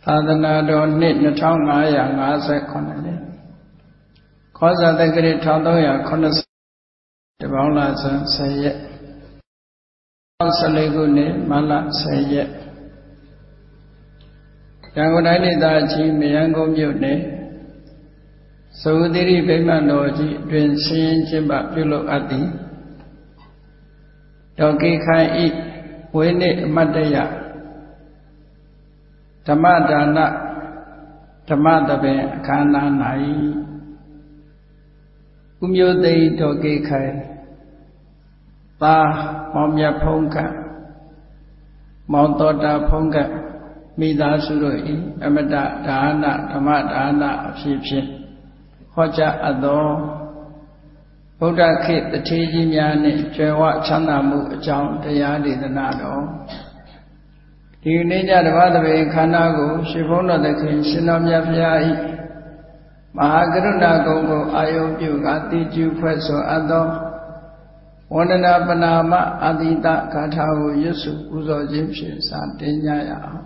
သာသနာတော်နှစ်2559နှစ်ခောဇာတက္ကရာ1380တပေါင်းလဆန်း10ရက်14ခုနှစ်မလ10ရက်ရန်ကုန်တိုင်းဒေသကြီးမရန်ကုန်မြို့နယ်သုဝတိရိဗိမာန်တော်ကြီးအတွင်ဆင်းရင်ကျင်းပပြုလုပ်အပ်သည်ဒေါကိခိုင်ဤဝိနည်းအမတ်တရဓမ္မဒါနဓမ္မတပင်အခမ်းအနား၌ဥမျိုးသိဒေါကိခိုင်သာမောင်မြတ်ဖုံးကမောင်တော်တာဖုံးကမိသားစုတို့၏အမတဒါနဓမ္မဒါနအဖြစ်ဖြင့်ဟောကြားအပ်သောဗုဒ္ဓခေတ်တထေးကြီးများနှင့်ကျွယ်ဝချမ်းသာမှုအကြောင်းတရားဒေသနာတော်ဒီနေ့ညဓမ္မတပင်ခန္ဓာကိုရှင်ဘုန်းတော်သခင်ရှင်တော်မြတ်ဖရာ၏မဟာကရုဏာကုံကိုအာယုပြုကာတိကျူဖွဲ့ဆိုအပ်သောဝန္ဒနာပနာမအာတိတဂါထာကိုရွတ်ဆိုပူဇော်ခြင်းဖြင့်စတင်ကြရအောင်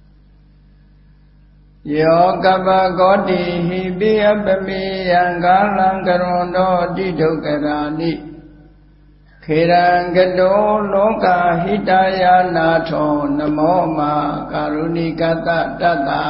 ယောကပ္ပဂောတိဟိပိယပမေယံကာလံကရွန်တောတိဒုက္ခရာနိခေရံကတောလောကဟိတယာနာထောနမောမာကာရုဏိကတတတ္တာ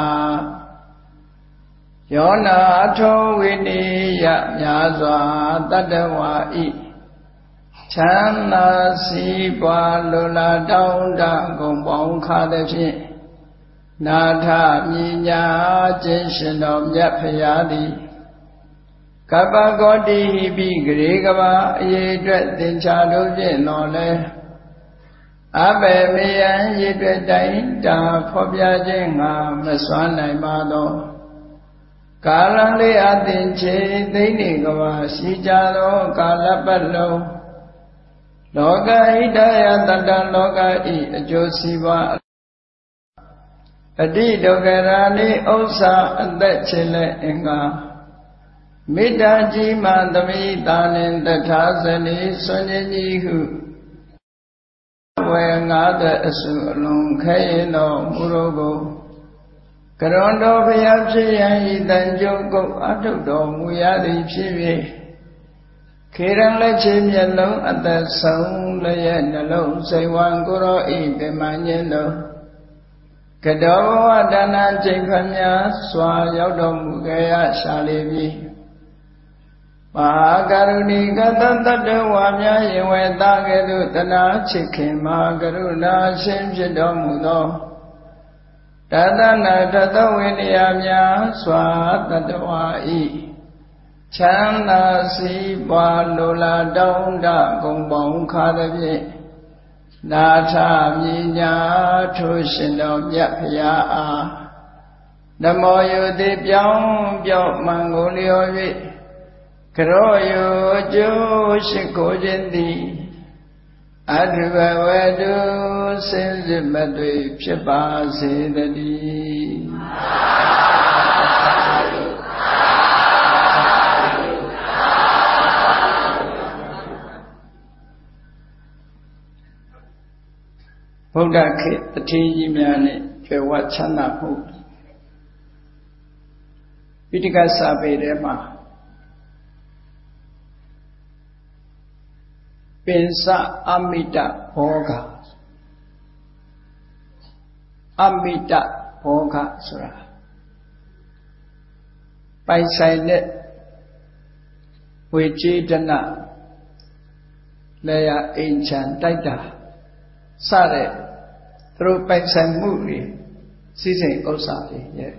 ယောနာထောဝိနိယမြာစွာတတ္တဝါဤချမ်းသာစီးပွားလိုလားတောင်းတဂုံပေါင်းခါသဖြင့်နာထမြညာခြင်းရှင်တော်မြတ်ဖရာသည်ကပ္ပဂောတိဟိပိဂရေကဘာအရေးအတွက်သင်္ချာတို့ဖြင့်တော်လဲအဘယ်မေယံရည်အတွက်တိုင်းတာဖော်ပြခြင်းငါမစွမ်းနိုင်ပါသောကာလလေးအသင်္ချေသိမ့်နေကဘာရှိကြသောကာလပတ်လုံးလောကဟိတယတတ္တလောကဤအကျိုးစီးပွားအတိဒုက္ခရာနိဥစ္စာအသက်ချေလက်အင်္ဂါမေတ္တာကြီးမှသမိတာနှင့်တထာဇနီဆွန်ခြင်းကြီးဟုဝေငါတဲ့အစုအလုံးခဲရင်တော်မူတော်ကိုကရွန်တော်ဘုရားဖြစ်ရန်ဤတန်ကြုတ်ကုတ်အထုတော်မူရသည်ဖြစ်၍ခေရန်လက်ချေမျက်လုံးအသက်ဆုံးလည်းရဲ့နှလုံးစိတ်ဝံကိုရောဤပြမညင်းတော်ကတောဘဝဒါနချိန်ခမများစွာရောက်တော်မူခဲ့ရရှာလေပြီမဟာကရုဏီကတတ္တဝါများယင်ဝေတာကဲ့သို့တနာချစ်ခင်မဟာကရုဏာရှင်ဖြစ်တော်မူသောတသနာတသဝိနည်းများစွာတတ္တဝါဤချမ်းသာစီးပွားလိုလားတောင်းတဂုံပေါင်းခါသဖြင့်နာထမြညာထိုရှင်တော်မြတ်ဖရာအားနမောယုတိပြောင်းပြောင်းမှန်ကိုလျော်၍ကရောယုကျိုးရှိခိုးခြင်းသည်အထုဘဝတုစင်စစ်မတွေဖြစ်ပါစေတည်းဗုဒ္ဓခေတ်တထေးကြီးများနဲ့ကြွယ်ဝချမ်းသာမှုပိဋကစာပေထဲမှာပင်စအမိတဘောဂအမိတဘောဂဆိုတာပိုင်ဆိုင်တဲ့ဝေကျေတနာလည်းရအိမ်ချမ်းတိုက်တာစတဲ့သူတို့ပိုင်ဆိုင်မှုတွေစီစဉ်ဥစ္စာတွေရဲ့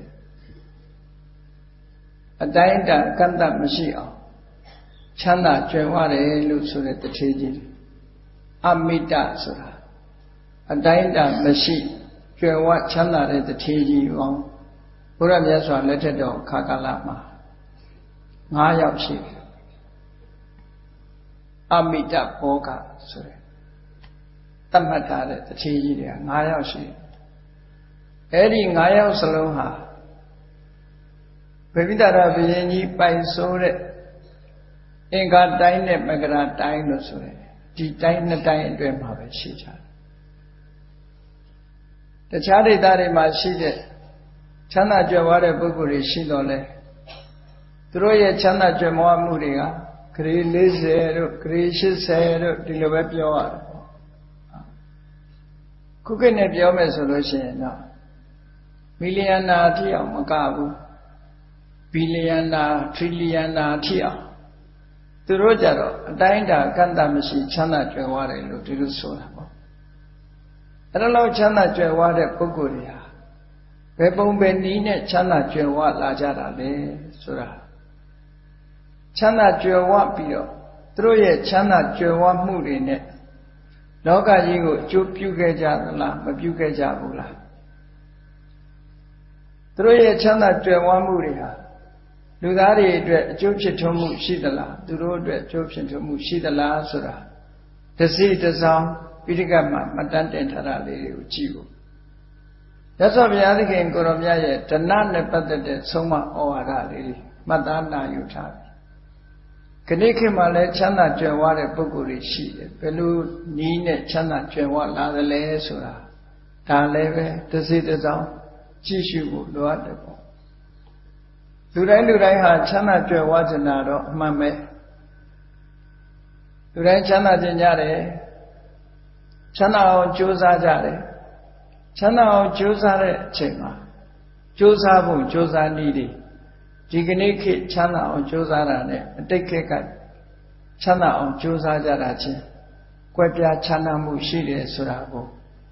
အတိုင်းအတာကန့်သတ်မရှိအောင်ချမ်းသာကြွယ်ဝတယ်လို့ဆိုတဲ့တထေးကြီးအမိတဆိုတာအတိုင်းအတာမရှိကြွယ်ဝချမ်းသာတဲ့တထေးကြီးပေါင်းဘုရားမြတ်စွာလက်ထက်တော်ခါကာလမှာ9ယောက်ရှိတယ်အမိတဘောဂဆိုတဲ့တတ်မှတ်ထားတဲ့တထေးကြီးတွေက9ယောက်ရှိတယ်အဲ့ဒီ9ယောက်စလုံးဟာဗေမိတာရဘုရင်ကြီးပိုင်ဆိုးတဲ့အင်္ဂါတိုင်းနဲ့မကရာတိုင်းလို့ဆိုတယ်ဒီတိုင်းနှစ်တိုင်းအတွင်းမှာပဲရှိကြတယ်တခြားဒေသတွေမှာရှိတဲ့ချမ်းသာကြွယ်ဝတဲ့ပုဂ္ဂိုလ်တွေရှိတော့လေသူတို့ရဲ့ချမ်းသာကြွယ်ဝမှုတွေကဂရေ40တို့ဂရေ80တို့ဒီလိုပဲပြောရတယ်ပေါ့ခုခေတ်နဲ့ပြောမယ်ဆိုလို့ရှိရင်တော့မီလီယံနာအထိအောင်မကဘူးဘီလီယံနာထရီလီယံနာအထိအောင်သူတို့ကြတော့အတိုင်းအတာကန့်သတ်မရှိချမ်းသာကြွယ်ဝတယ်လို့ဒီလိုဆိုတာပေါ့အဲ့ဒါလောက်ချမ်းသာကြွယ်ဝတဲ့ပုဂ္ဂိုလ်တွေဟာဘယ်ပုံပဲနည်းနဲ့ချမ်းသာကြွယ်ဝလာကြတာလဲဆိုတာချမ်းသာကြွယ်ဝပြီးတော့သူတို့ရဲ့ချမ်းသာကြွယ်ဝမှုတွေနဲ့လောကကြီးကိုအကျိုးပြုခဲ့ကြသလားမပြုခဲ့ကြဘူးလားသူတို့ရဲ့ချမ်းသာကြွယ်ဝမှုတွေဟာလူသားတွေအတွက်အကျိုးဖြစ်ထွန်းမှုရှိသလားသူတို့အတွက်အကျိုးဖြစ်ထွန်းမှုရှိသလားဆိုတာတစီတစောင်းပိဋကတ်မှာမှတ်တမ်းတင်ထားတာလေးတွေကိုကြည့်ဖို့ရသော်ဘုရားသခင်ကိုရောမြတ်ရဲ့ဓနနဲ့ပတ်သက်တဲ့ဆုံးမဩဝါဒလေးတွေမှတ်သားနာယူထားပြီခဏခေတ်မှာလည်းချမ်းသာကြွယ်ဝတဲ့ပုဂ္ဂိုလ်တွေရှိတယ်ဘယ်လိုနည်းနဲ့ချမ်းသာကြွယ်ဝလာသလဲဆိုတာဒါလည်းပဲတစီတစောင်းကြည့်ရှုဖို့လိုအပ်တယ်ပေါ့လူတိုင်းဟာချမ်းသာကြွယ်ဝကြတာတော့အမှန်ပဲလူတိုင်းချမ်းသာခြင်းကြတယ်ချမ်းသာအောင်ကြိုးစားကြတယ်ချမ်းသာအောင်ကြိုးစားတဲ့အချိန်မှာကြိုးစားဖို့ကြိုးစားနည်းတွေဒီကနေ့ခေတ်ချမ်းသာအောင်ကြိုးစားတာနဲ့အတိတ်ခေတ်ကချမ်းသာအောင်ကြိုးစားကြတာချင်းကွဲပြားချမ်းသာမှုရှိတယ်ဆိုတာကို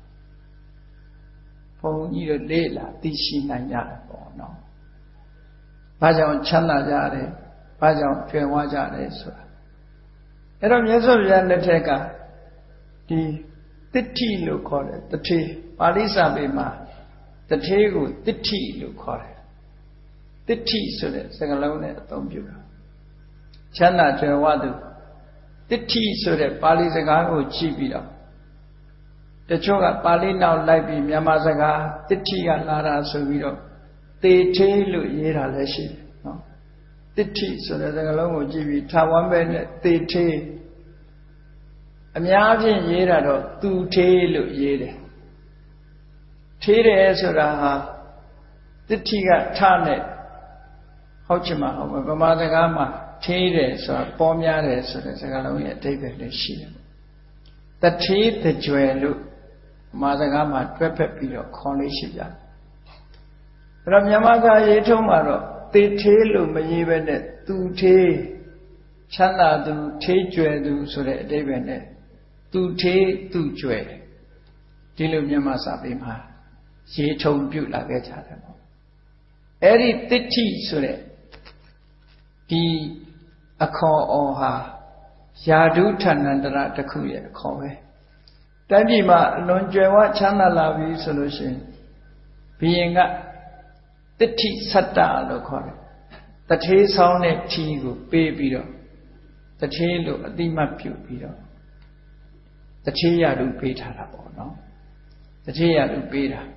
ဘုန်းကြီးတို့လေ့လာသိရှိနိုင်ကြတယ်ပေါ့နော်။ဘာကြောင့်ချမ်းသာကြတယ်။ဘာကြောင့်ကြွယ်ဝကြတယ်ဆိုတာအဲ့တော့မြတ်စွာဘုရားလက်ထက်ကဒီတဋ္ဌိလို့ခေါ်တယ်တထေပါဠိစာပေမှာတထေကိုတဋ္ဌိလို့ခေါ်တယ်တဋ္ဌိဆိုတဲ့စကားလုံးနဲ့အသုံးပြုတာချမ်းသာကြွယ်ဝသူတဋ္ဌိဆိုတဲ့ပါဠိစကားကိုကြည့်ပြီးတော့တချို့ကပါဠိနောက်လိုက်ပြီးမြန်မာစကားတဋ္ဌိကလာတာဆိုပြီးတော့တေထေလို့ရေးတာလည်းရှိတယ်နော်တဋ္ဌိဆိုတဲ့စကားလုံးကိုကြည့်ပြီးထာဝမ်းပဲနဲ့တေထေအများဖြင့်ရေးတာတော့သူထေလို့ရေးတယ်ထေးတယ်ဆိုတာဟာတဋ္ဌိကထနဲ့ဟုတ်ချင်မှာဟုတ်ပဲဗမာစကားမှာထေးတယ်ဆိုတာပေါ်များတယ်ဆိုတဲ့စကားလုံးရဲ့အဓိပ္ပာယ်လည်းရှိတယ်တထေးတကြွယ်လို့ဗမာစကားမှာတွဲဖက်ပြီးတော့ခေါ်လေးရှိကြတယ်အဲ့တော့မြန်မာစာရေးထုံးမှာတော့တေထေးလို့မရေးဘဲနဲ့သူထေးချမ်းသာသူထေးကြွယ်သူဆိုတဲ့အဓိပ္ပာယ်နဲ့သူထေးသူကြွယ်ဒီလိုမြန်မာစာပေမှာရေးထုံပြုလာခဲ့ကြတယ်ပေါ့အဲ့ဒီတဋ္ဌိဆိုတဲ့ဒီအခေါ်အော်ဟာယာဓုဌာဏန္တရတစ်ခုရဲ့အခေါ်ပဲတိုင်းပြည်မှာအလွန်ကြွယ်ဝချမ်းသာလာပြီဆိုလို့ရှိရင်ဘုရင်ကတဋ္ဌိသတ္တလို့ခေါ်တယ်တထေးဆောင်တဲ့ထီကိုပေးပြီးတော့တထေးလို့အတိမတ်ပြုပြီးတော့တထေးရတုပေးထားတာပေါ့နော်တထေးရတုပေးတာ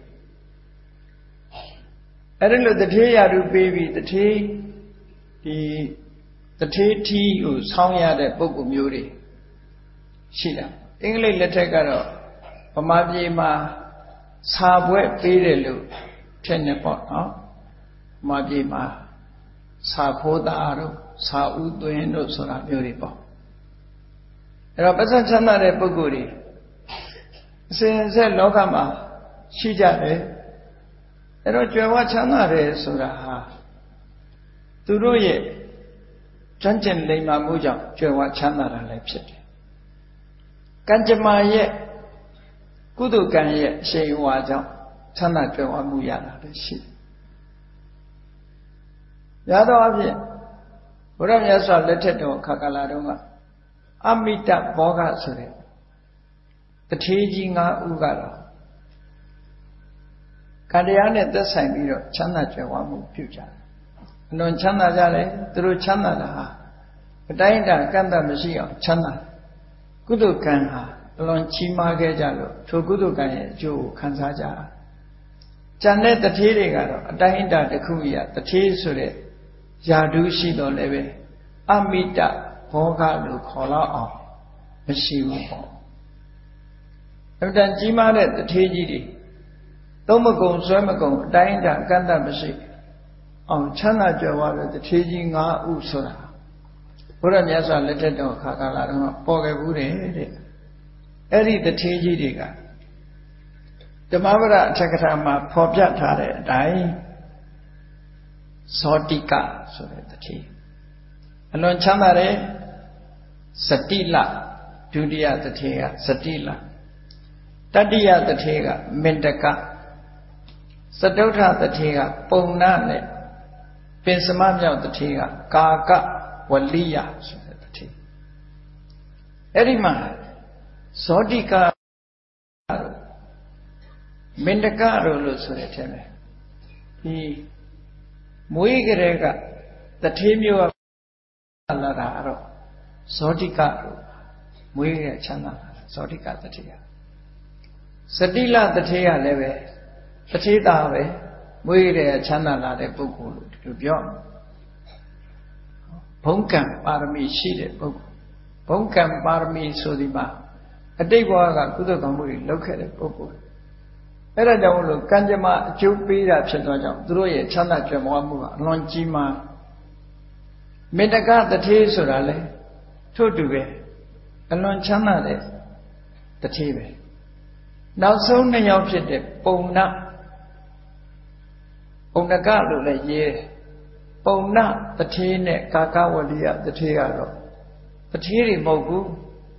အဲ့ဒါလို့တထေးရတုပေးပြီးတထေးဒီတထေးထီကိုဆောင်းရတဲ့ပုဂ္ဂိုလ်မျိုးတွေရှိတာအင်္ဂလိပ်လက်ထက်ကတော့ဗမာပြည်မှာစာပွဲပေးတယ်လို့ထင်နေပေါ့နော်ဗမာပြည်မှာစာဖိုးသားတို့စာဥသွင်းတို့ဆိုတာမျိုးတွေပေါ့အဲ့တော့ပစ္စချမ်းသာတဲ့ပုဂ္ဂိုလ်တွေအစဉ်အဆက်လောကမှာရှိကြတယ်အဲ့တော့ကြွယ်ဝချမ်းသာတယ်ဆိုတာဟာသူတို့ရဲ့ကျွမ်းကျင်လိမ္မာမှုကြောင့်ကြွယ်ဝချမ်းသာတာလည်းဖြစ်တယ်ကံကြမ္မာရဲ့ကုသိုလ်ကံရဲ့အရှိန်အဝါကြောင့်ချမ်းသာကြွယ်ဝမှုရတာလည်းရှိတယ်ရသောအဖြစ်ဘုရားမြတ်စွာလက်ထက်တော်ခါကာလတုန်းကအမိတဘောဂဆိုတဲ့တထေးကြီး၅ဦးကတော့ကံတရားနဲ့သက်ဆိုင်ပြီးတော့ချမ်းသာကြွယ်ဝမှုပြုကြတယ်အလွန်ချမ်းသာကြတယ်သူတို့ချမ်းသာတာဟာအတိုင်းအတာကန့်သတ်မရှိအောင်ချမ်းသာကုသိုလ်ကံဟာအလွန်ကြီးမားခဲ့ကြလို့ထိုကုသိုလ်ကံရဲ့အကျိုးကိုခံစားကြတာကျန်တဲ့တထေးတွေကတော့အတိုင်းအတာတစ်ခုအရတထေးဆိုတဲ့ယာဓုရှိတော်လည်းပဲအမိတဘောဂလို့ခေါ်တော့အောင်မရှိဘူးပေါ့အမှန်တန်ကြီးမားတဲ့တထေးကြီးတွေသုံးမကုံဆွဲမကုံအတိုင်းအတာကန့်တတ်မရှိအောင်ချမ်းသာကြွယ်ဝတဲ့တထေးကြီး9ဦးဆိုတာဘုရားမြတ်စွာလက်ထက်တော်ခါကာလတုန်းကပေါ်ခဲ့ဘူးတဲ့အဲ့ဒီတထေးကြီးတွေကဓမ္မပဒအထက်ကထာမှာဖော်ပြထားတဲ့အတိုင်းဇောတိကဆိုတဲ့တထေးအလွန်ချမ်းသာတဲ့စတိလဒုတိယတထေးကစတိလတတိယတထေးကမင်တကစတုထတထေးကပုံနာနဲ့ပင်စမမြောက်တထေးကကာကဝလိယဆိုတဲ့တထေးအဲ့ဒီမှာဇောတိကမင်တကလို့ဆိုတဲ့အထက်မှာဒီမွေးကလေးကတထေးမျိုးကလာတာအဲ့တော့ဇောတိကလို့မွေးရချမ်းသာတာဇောတိကတထေးကစတိလတထေးကလည်းပဲတထေးသားပဲမွေးရချမ်းသာလာတဲ့ပုဂ္ဂိုလ်လို့ဒီလိုပြောဘုံကံပါရမီရှိတဲ့ပုဂ္ဂိုလ်ဘုံကံပါရမီဆိုဒီမှာအတိတ်ဘဝကကုသိုလ်ကောင်းမှုတွေလုပ်ခဲ့တဲ့ပုဂ္ဂိုလ်အဲ့ဒါကြောင့်လို့ကံကြမ္မာအကျိုးပေးတာဖြစ်သောကြောင့်သူတို့ရဲ့ချမ်းသာကြွယ်ဝမှုကအလွန်ကြီးမားမေတ္တကတထေးဆိုတာလေထို့တူပဲအလွန်ချမ်းသာတဲ့တထေးပဲနောက်ဆုံး2ယောက်ဖြစ်တဲ့ပုံနကလို့လည်းရေးပုံနတထေးနဲ့ကာကဝလိယတထေးကတော့တထေးတွေမဟုတ်ဘူး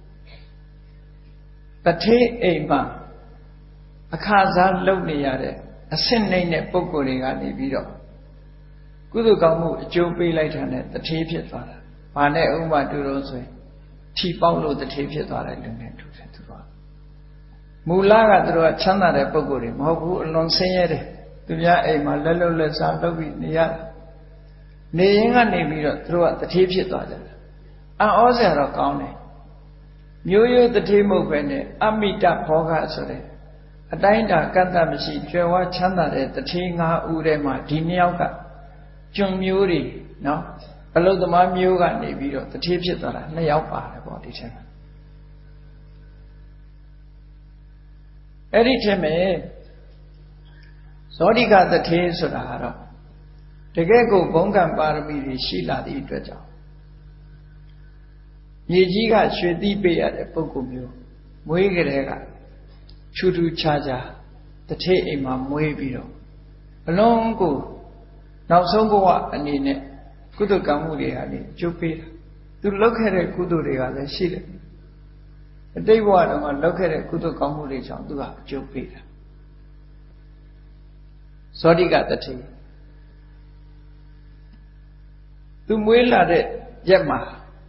တထေးအိမ်မှာအခါစားလုပ်နေရတဲ့အဆင့်နှိမ့်တဲ့ပုံကိုယ်တွေကနေပြီးတော့ကုသိုလ်ကောင်းမှုအကျိုးပေးလိုက်တာနဲ့တထေးဖြစ်သွားတာ။ဘာနဲ့ဥပမာတူလို့ဆိုရင်ထီပေါက်လို့တထေးဖြစ်သွားတဲ့လူနဲ့တူတယ်သူတို့က။မူလကသူတို့ကချမ်းသာတဲ့ပုံကိုယ်တွေမဟုတ်ဘူးအလွန်ဆင်းရဲတယ်။သူများအိမ်မှာလက်လုပ်လက်စားလုပ်ပြီးနေရတယ်။နေရင်ကနေပြီးတော့သူတို့ကတထေးဖြစ်သွားကြတယ်။အံ့ဩစရာတော့ကောင်းတယ်။မျိုးရိုးတထေးမဟုတ်ပဲနဲ့အမိတဘောဂဆိုတဲ့အတိုင်းတာကန့်တတ်မရှိကြွယ်ဝချမ်းသာတဲ့တထေး9ဦးထဲမှာဒီ2ယောက်ကကျွန်မျိုးတွေနော်အလုသမားမျိုးကနေပြီးတော့တထေးဖြစ်သွားတာ2ယောက်ပါတယ်ပေါ့ဒီထဲမှာအဲ့ဒီထဲမှာဇောတိကတထေးဆိုတာကတော့တကယ်ကိုဘုံကံပါရမီတွေရှိလာသည့်အတွက်ကြောင့်မြေကြီးကရွှေသီးပေးရတဲ့ပုဂ္ဂိုလ်မျိုးမွေးကြတဲ့ကထူးထူးခြားခြားတထေးအိမ်မှာမွေးပြီးတော့အလုံးကိုနောက်ဆုံးဘဝအနေနဲ့ကုသိုလ်ကောင်းမှုတွေဟာလေကျုပ်ပေးတာသူလုပ်ခဲ့တဲ့ကုသိုလ်တွေကလည်းရှိတယ်အတိတ်ဘဝတုန်းကလုပ်ခဲ့တဲ့ကုသိုလ်ကောင်းမှုတွေကြောင့်သူကအကျိုးပေးတာဇောတိကတထေးသူမွေးလာတဲ့ရက်မှာ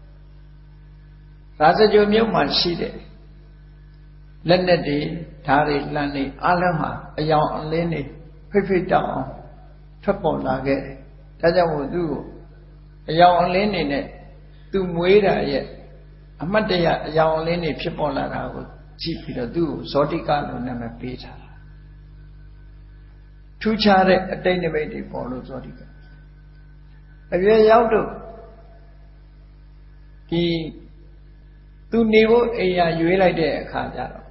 ရာဇဂိုမြို့မှာရှိတဲ့လက်နဲ့တွေဓာတ်တွေလှမ်းနေအလုံးဟာအယောင်အလင်းတွေဖိတ်တောက်အောင်ထွက်ပေါ်လာခဲ့တယ်။ဒါကြောင့်မို့သူ့ကိုအယောင်အလင်းတွေနဲ့သူမွေးတာရဲ့အမတ်တရအယောင်အလင်းတွေဖြစ်ပေါ်လာတာကိုကြည့်ပြီးတော့သူ့ကိုဇောတိကလို့နာမည်ပေးထားတာ။ထူးခြားတဲ့အတိတ်နိမိတ်တွေပေါ်လို့ဇောတိကအရွယ်ရောက်တော့ဒီသူနေဖို့အိမ်ရရွေးလိုက်တဲ့အခါကျတော့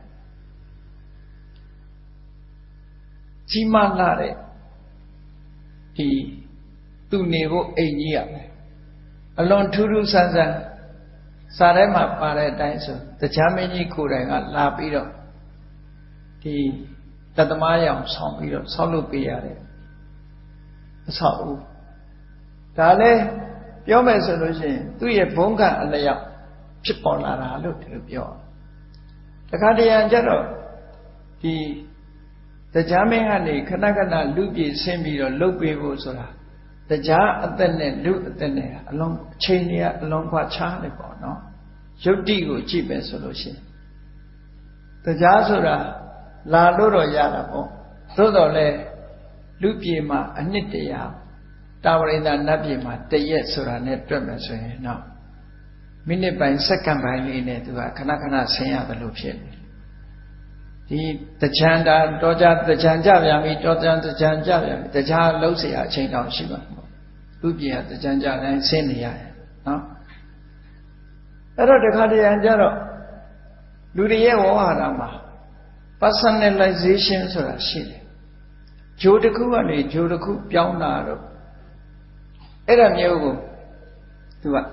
ကြီးမားလာတဲ့ဒီသူနေဖို့အိမ်ကြီးရမယ်အလွန်ထူးထူးဆန်းဆန်းစာထဲမှာပါတဲ့အတိုင်းဆိုတရားမင်းကြီးကိုယ်တိုင်ကလာပြီးတော့ဒီတသမားရောင်ဆောင်ပြီးတော့ဆောက်လုပ်ပေးရတယ်အဆောက်အဦဒါလည်းပြောမယ်ဆိုလို့ရှိရင်သူ့ရဲ့ဘုံကအလျောက်ဖြစ်ပေါ်လာတာလို့ဒီလိုပြောတခါတရံကျတော့ဒီတရားမင်းကနေခဏခဏလူပြေဆင်းပြီးတော့လှုပ်ပေးဖို့ဆိုတာတရားအသက်နဲ့လူအသက်နဲ့အလုံးအချိန်တွေကအလုံးခွာခြားနေပေါ့နော်ယုတ်တိကိုကြည့်ပဲဆိုလို့ရှိရင်တရားဆိုတာလာလို့တော့ရတာပေါ့သို့တော်လည်းလူပြေမှာအနှစ်တရာတာဝရိန္ဒနတ်ပြေမှာတရက်ဆိုတာနဲ့တွက်မယ်ဆိုရင်တော့မိနစ်ပိုင်းစက္ကန့်ပိုင်းလေးနဲ့သူကခဏခဏဆင်းရတယ်လို့ဖြစ်နေဒီတချမ်းတာတောကြတချမ်းကြပြန်ပြီတောကြတချမ်းကြပြန်ပြီတခြားလုံးเสียအချိန်တောင်ရှိပါဘူးသူပြင်ကတချမ်းကြတိုင်းဆင်းနေရတယ်နော်အဲ့တော့တခါတရံကြတော့လူတွေရဲ့ဝါဟာရမှာ personalization ဆိုတာရှိတယ်ဂျိုတခုကနေဂျိုတခုပြောင်းတာတော့အဲ့ဒါမျိုးကိုသူက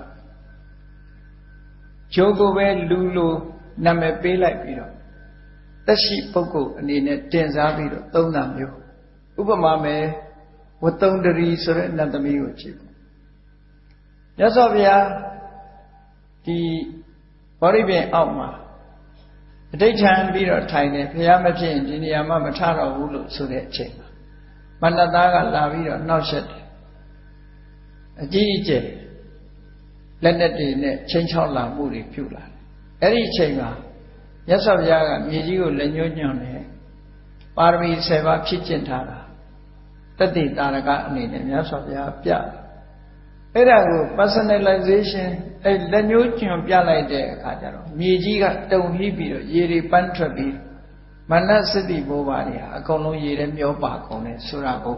ဂျိုကိုပဲလူလိုနာမည်ပေးလိုက်ပြီးတော့သက်ရှိပုဂ္ဂိုလ်အနေနဲ့တင်စားပြီးတော့သုံးတာမျိုးဥပမာမယ်ဝတ္တုံတရီဆိုတဲ့နတ်သမီးကိုကြည့်ပေါ့မြတ်စွာဘုရားဒီဘောရိပင်အောက်မှာအဋိဋ္ဌံပြီးတော့ထိုင်နေဘုရားမဖြစ်ရင်ဒီနေရာမှာမထတော့ဘူးလို့ဆိုတဲ့အချိန်မှာမန္တသားကလာပြီးတော့နှောက်ယှက်တယ်အကြီးအကျယ်လက်နက်တွေနဲ့ချင်းချောက်လာမှုတွေပြုလာတယ်အဲ့ဒီအချိန်မှာမြတ်စွာဘုရားကမြေကြီးကိုလက်ညှိုးညွှန်တယ်ပါရမီ10ပါးဖြစ်ကျင့်ထားတာတတိတာရကအနေနဲ့မြတ်စွာဘုရားပြအဲ့ဒါကို personalization အဲ့လက်ညှိုးညွှန်ပြလိုက်တဲ့အခါကျတော့မြေကြီးကတုန်လှီးပြီးတော့ရေတွေပန်းထွက်ပြီးမနစတိဘိုးပါတွေဟာအကုန်လုံးရေထဲမျောပါကုန်တယ်ဆိုတာကို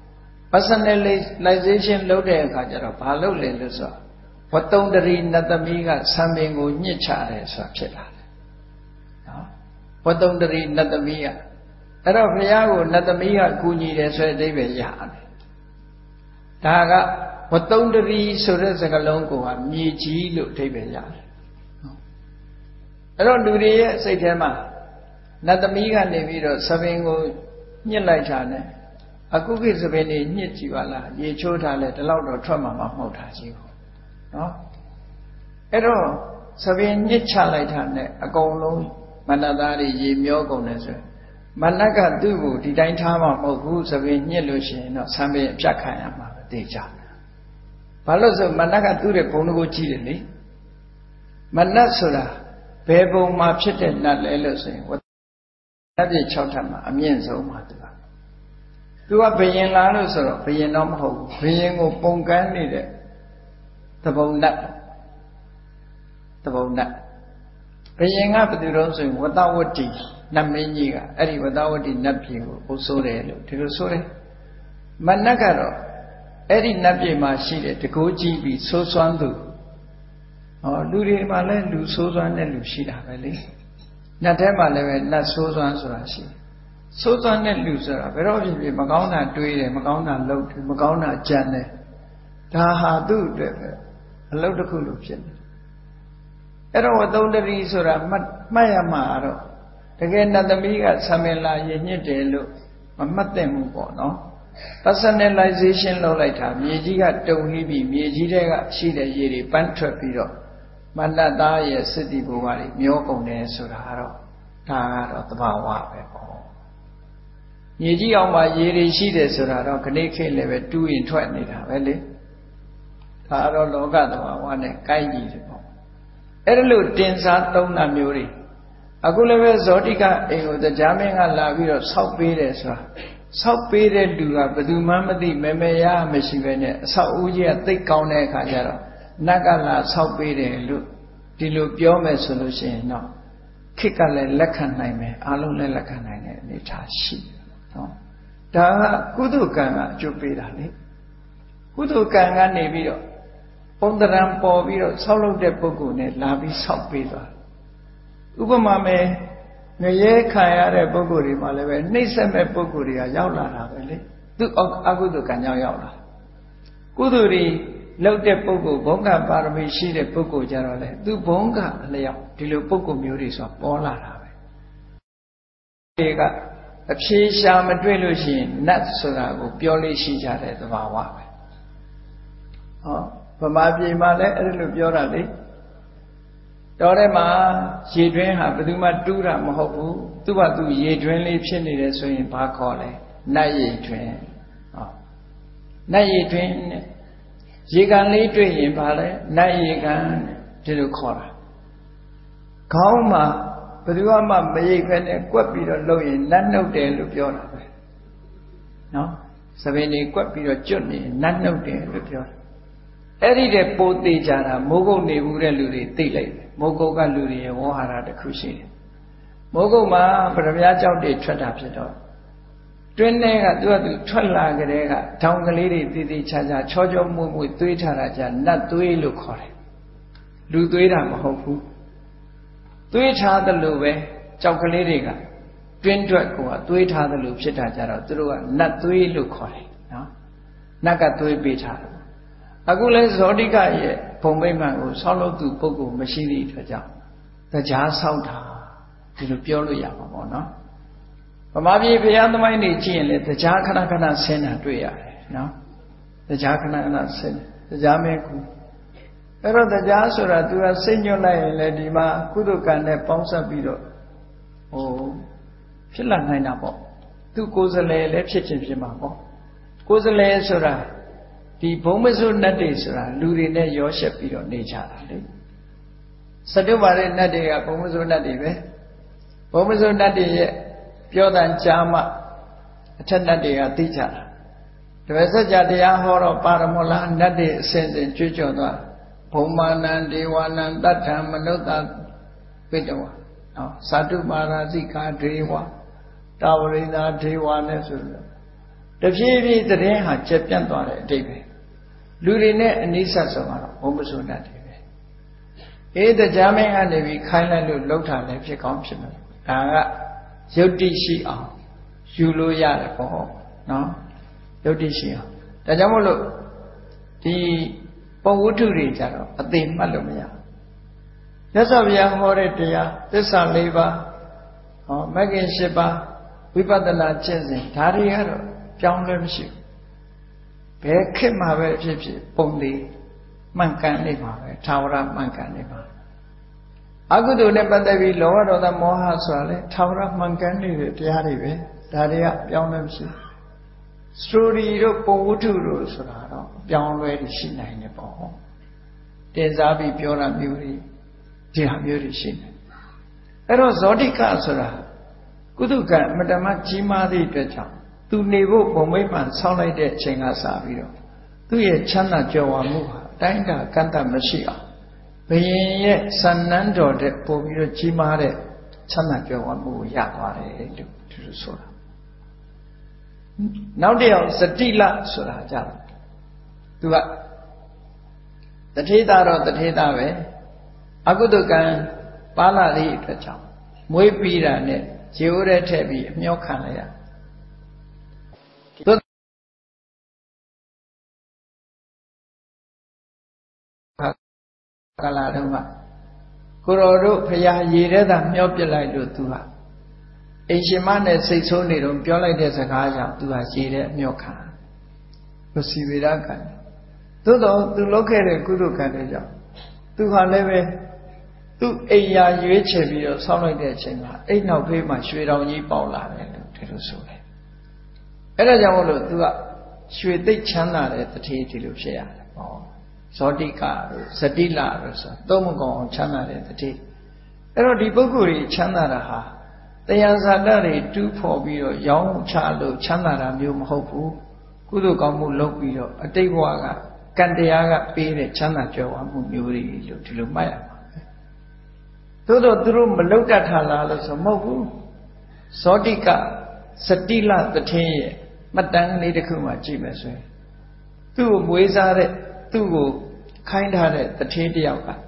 personalization လုပ်တဲ့အခါကျတော့ဘာလုပ်လဲလို့ဆိုတော့ဝတ္တုံတရီနတ်သမီးကဆံပင်ကိုညှစ်ချတယ်ဆိုတာဖြစ်လာတယ်နော်ဝတ္တုံတရီနတ်သမီးကအဲ့တော့ဘုရားကိုနတ်သမီးကကူညီတယ်ဆိုတဲ့အဓိပ္ပာယ်ရတယ်ဒါကဝတ္တုံတရီဆိုတဲ့စကားလုံးကိုမြေကြီးလို့အဓိပ္ပာယ်ရတယ်အဲ့တော့လူတွေရဲ့စိတ်ထဲမှာနတ်သမီးကနေပြီးတော့ဆံပင်ကိုညှစ်လိုက်တာနဲ့အခုကိဆံပင်တွေညှစ်ကြည့်ပါလားရေချိုးထားလဲဒီလောက်တော့ထွက်မှာမဟုတ်တာကြီးဘူးနော်အဲ့တော့ဆံပင်ညှစ်ချလိုက်တာနဲ့အကုန်လုံးမန္တသားတွေရေမျောကုန်တယ်ဆိုရင်မနတ်ကသူ့ကိုဒီတိုင်းထားမှာမဟုတ်ဘူးဆံပင်ညှစ်လို့ရှိရင်တော့ဆံပင်အပြတ်ခံရမှာပဲသိကြဘာလို့ဆိုမနတ်ကသူ့ရဲ့ဘုံကိုကြည့်တယ်လေမနတ်ဆိုတာဘယ်ဘုံမှာဖြစ်တဲ့နတ်လဲလို့ဆိုရင်နတ်ပြည်6ထပ်မှာအမြင့်ဆုံးမှာသူကဘယင်လားလို့ဆိုတော့ဘယင်တော့မဟုတ်ဘူးဘယင်ကိုပုံကန်းနေတဲ့သဘုံနတ်သဘုံနတ်ဘယင်ကဘယ်သူတော့ဆိုရင်ဝတ္တဝတ္တိနတ်မင်းကြီးကအဲ့ဒီဝတ္တဝတ္တိနတ်ပြည်ကိုအုပ်စိုးတယ်လို့ဒီလိုဆိုတယ်မနတ်ကတော့အဲ့ဒီနတ်ပြည်မှာရှိတဲ့တကိုးကြီးပြီးဆိုးစွမ်းသူလူတွေမှာလည်းလူဆိုးစွမ်းတဲ့လူရှိတာပဲလေနတ်ထဲမှာလည်းပဲနတ်ဆိုးစွမ်းဆိုတာရှိတယ်ဆိုးစွမ်းတဲ့လူဆိုတာဘယ်တော့ဖြစ်ဖြစ်မကောင်းတာတွေးတယ်မကောင်းတာလုပ်တယ်မကောင်းတာကြံတယ်ဒါဟာသူ့အတွက်ပဲအလုပ်တစ်ခုလို့ဖြစ်နေအဲ့တော့ဝတ္တုံတရီဆိုတာမှတ်ရမှာတော့တကယ်နတ်သမီးကဆံပင်လာရညှစ်တယ်လို့မမှတ်သင့်ဘူးပေါ့နော် personalization လုပ်လိုက်တာမြေကြီးကတုန်လှီးပြီးမြေကြီးထဲကရှိတဲ့ရေတွေပန်းထွက်ပြီးတော့မန္တသားရဲ့စတိဘုရားတွေမျောကုန်တယ်ဆိုတာကတော့ဒါကတော့သဘာဝပဲပေါ့မြေကြီးအောင်မှာရေတွေရှိတယ်ဆိုတာတော့ခဏခေတ်လည်းပဲတူးရင်ထွက်နေတာပဲလေဒါကတော့လောကသဘာဝနဲ့ကိုက်ညီတယ်ပေါ့အဲ့ဒါလို့တင်စားသုံးတာမျိုးတွေအခုလည်းပဲဇောတိကအိမ်ကိုတရားမင်းကလာပြီးတော့ဆောက်ပေးတယ်ဆိုတာဆောက်ပေးတဲ့လူကဘယ်သူမှမသိမဲမဲရမရှိပဲနဲ့အဆောက်အဦကြီးကသိပ်ကောင်းတဲ့အခါကျတော့နတ်ကလာဆောက်ပေးတယ်လို့ဒီလိုပြောမယ်ဆိုလို့ရှိရင်တော့ခေတ်ကလည်းလက်ခံနိုင်မယ်အားလုံးလည်းလက်ခံနိုင်တဲ့အနေအထားရှိတယ်နော်ဒါကကုသိုလ်ကံကအကျိုးပေးတာလေကုသိုလ်ကံကနေပြီးတော့ပုံတရံပေါ်ပြီးတော့ဆောက်လုပ်တဲ့ပုဂ္ဂိုလ်နဲ့လာပြီးဆောက်ပေးသွားဥပမာမဲ့ငရဲခံရတဲ့ပုဂ္ဂိုလ်တွေမှာလည်းပဲနှိမ့်ဆက်မဲ့ပုဂ္ဂိုလ်တွေကရောက်လာတာပဲလေသူအကုသိုလ်ကံကြောင့်ရောက်လာကုသိုလ်တွေလုပ်တဲ့ပုဂ္ဂိုလ်ဘုံကပါရမီရှိတဲ့ပုဂ္ဂိုလ်ကြတော့လေသူဘုံကအလျောက်ဒီလိုပုဂ္ဂိုလ်မျိုးတွေဆိုပေါ်လာတာပဲဒီကအဖြေရှာမတွေ့လို့ရှိရင်နတ်ဆိုတာကိုပြောလို့ရှိကြတဲ့သဘာဝပဲဗမာပြည်မှာလည်းအဲ့လိုပြောတာလေတော်ထဲမှာရေတွင်းဟာဘယ်သူမှတူးတာမဟုတ်ဘူးသူ့ဘာသူရေတွင်းလေးဖြစ်နေတယ်ဆိုရင်ဘာခေါ်လဲနတ်ရေတွင်းနတ်ရေတွင်းနဲ့ရေကန်လေးတွေ့ရင်ဘာလဲနတ်ရေကန်ဒီလိုခေါ်တာခေါင်းမှာဘယ်သူမှမရိပ်ဖက်နဲ့ကွက်ပြီးတော့လုပ်ရင်နတ်နှုတ်တယ်လို့ပြောတာပဲနော်သပင်တွေကွက်ပြီးတော့ကျွတ်နေနတ်နှုတ်တယ်လို့ပြောတာအဲ့ဒီတဲ့ပိုးသေးကြတာမိုးကုတ်နေဘူးတဲ့လူတွေသိလိုက်တယ်မိုးကုတ်ကလူတွေရဲ့ဝေါဟာရတစ်ခုရှိတယ်မိုးကုတ်မှာပရမညာကြောက်တွေထွက်တာဖြစ်တော့တွင်းထဲကသူကသူထွက်လာကြတဲ့ကထောင်ကလေးတွေတည်တည်ချာချာချောချောမွေ့မွေ့သွေးထားတာကြာနတ်သွေးလို့ခေါ်တယ်လူသွေးတာမဟုတ်ဘူးသွေးထားတယ်လို့ပဲကြောက်ကလေးတွေကတွင်းထွက်ကိုသွေးထားတယ်လို့ဖြစ်တာကြတော့သူတို့ကနတ်သွေးလို့ခေါ်တယ်နော်နတ်ကသွေးပေးထားတယ်အခုလဲဇောတိကရဲ့ဘုံမိမ့်မှန်ကိုဆောက်လုပ်သူပုဂ္ဂိုလ်မရှိသည့်အတွက်ကြောင့်တရားဆောက်တာဒီလိုပြောလို့ရမှာပေါ့နော်ဗမာပြည်ဘုရားသမိုင်းတွေကြည့်ရင်လေတရားခဏခဏဆင်းတာတွေ့ရတယ်နော်တရားခဏခဏဆင်းတရားမဲကူအဲ့တော့တရားဆိုတာ तू ကစိတ်ညွတ်လိုက်ရင်လေဒီမှာကုသကံနဲ့ပေါင်းစပ်ပြီးတော့ဖြစ်လာနိုင်တာပေါ့သူကိုယ်စလဲလည်းဖြစ်ချင်းဖြစ်မှာပေါ့ကိုယ်စလဲဆိုတာဒီဘုံမစုနတ်တွေဆိုတာလူတွေနဲ့ရောရှက်ပြီးတော့နေကြတာလေစတုပါတဲ့နတ်တွေကဘုံမစုနတ်တွေပဲဘုံမစုနတ်တွေရဲ့ပြောတန်ကြားမှအထက်နတ်တွေကသိကြတာတပည့်စัจ जा တရားဟောတော့ပါရမောလားနတ်တွေအစဉ်စဉ်ကြွကြော်သွားဘုံမာနံဒေဝနံတတ္ထံမနုဿပိတဝါနော်သာတုမာရာဇိကာဒေဝတာဝရိန္ဒာဒေဝနဲ့ဆိုလို့တဖြည်းဖြည်းသတင်းဟာကျက်ပြန့်သွားတဲ့အတိတ်ပဲလူတွေနဲ့အနိစ္စဆုံးကတော့ဘုံမစုနတ်တွေပဲတရားမင်းကနေပြီးခိုင်းလိုက်လို့လှုပ်တာလည်းဖြစ်ကောင်းဖြစ်မယ်ဒါကယုတ်တိရှိအောင်ယူလို့ရတယ်ပေါ့နော်ယုတ်တိရှိအောင်ဒါကြောင့်မို့လို့ဒီပုံဝတ္ထုတွေကြတော့အသိမှတ်လို့မရမြတ်စွာဘုရားဟောတဲ့တရားသစ္စာ၄ပါးမဂ္ဂင်၈ပါးဝိပဿနာကျင့်စဉ်ဒါတွေကတော့ပြောင်းလဲမရှိဘူးဘယ်ခေတ်မှာပဲဖြစ်ဖြစ်ပုံလေးမှန်ကန်နေပါပဲသာဝရမှန်ကန်နေပါအကုသိုလ်နဲ့ပတ်သက်ပြီးလောဘဒေါသမောဟဆိုတာလေသာဝရမှန်ကန်နေတဲ့တရားတွေပဲဒါတွေကပြောင်းလဲမရှိဘူးစတိုရီတို့ပုံဝတ္ထုတို့ဆိုတာတော့ပြောင်းလဲရှိနိုင်တယ်ပေါ့တင်စားပြီးပြောတာမျိုးတွေဒီဟာမျိုးတွေရှိနေအဲ့တော့ဇောတိကဆိုတာကုသကံအမတမကြီးမားသည့်အတွက်ကြောင့်သူနေဖို့ဘုံမိမ့်မှန်ဆောင်းလိုက်တဲ့အချိန်ကစပြီးတော့သူ့ရဲ့ချမ်းသာကြွယ်ဝမှုဟာအတိုင်းအတာကန့်သတ်မရှိအောင်ဘယင်ရဲ့စံနန်းတော်တဲ့ပို့ပြီးတော့ကြီးမားတဲ့ချမ်းသာကြွယ်ဝမှုကိုရသွားတယ်လို့သူတို့ဆိုတာနောက်တစ်ယောက်စတိလဆိုတာကြတော့သူကတထေသာတော့တထေသာပဲအကုသကံပါလာသည့်အတွက်ကြောင့်မွေးပြီးတာနဲ့ရေဦးတဲ့ထည့်ပြီးအမျောခံလိုက်ရကလာတော့ကကိုတော်တို့ဖရာရေထဲသာမျောပြစ်လိုက်လို့သူကအိမ်ရှင်မနဲ့စိတ်ဆိုးနေတော့ပြောလိုက်တဲ့စကားကြောင့်သူကရေထဲအမျောခံလို့စီဝေဒကံသို့တော့သူလုပ်ခဲ့တဲ့ကုသိုလ်ကံတွေကြောင့်သူဟာလည်းပဲသူ့အိမ်ယာရွေးချယ်ပြီးတော့ဆောင်းလိုက်တဲ့အချိန်မှာအိမ်နောက်ဖေးမှာရွှေတောင်ကြီးပေါက်လာတယ်လို့ဒီလိုဆိုတယ်အဲ့ဒါကြောင့်မို့လို့သူကရွှေသိပ်ချမ်းသာတဲ့တထေးဒီလိုဖြစ်ရတယ်ပေါ့ဇောတိကတို့ဇတိလတို့ဆိုသုံးမကောင်အောင်ချမ်းသာတဲ့တထေးအဲ့တော့ဒီပုဂ္ဂိုလ်ကြီးချမ်းသာတာဟာတရားဇာတတွေတူးဖော်ပြီးတော့ရောင်းချလို့ချမ်းသာတာမျိုးမဟုတ်ဘူးကုသိုလ်ကောင်းမှုလုပ်ပြီးတော့အတိတ်ဘဝကကံတရားကပေးတဲ့ချမ်းသာကြွယ်ဝမှုမျိုးတွေလို့ဒီလိုမှတ်ရမှာသို့တော့သူတို့မလုတ်တတ်တာလားလို့ဆိုမဟုတ်ဘူးဇောတိကစတိလသထေးရဲ့မှတ်တမ်းလေးတစ်ခုမှကြည့်မယ်ဆိုရင်သူ့ကိုမွေးစားတဲ့သူ့ကိုခိုင်းထားတဲ့သထေးတယောက်က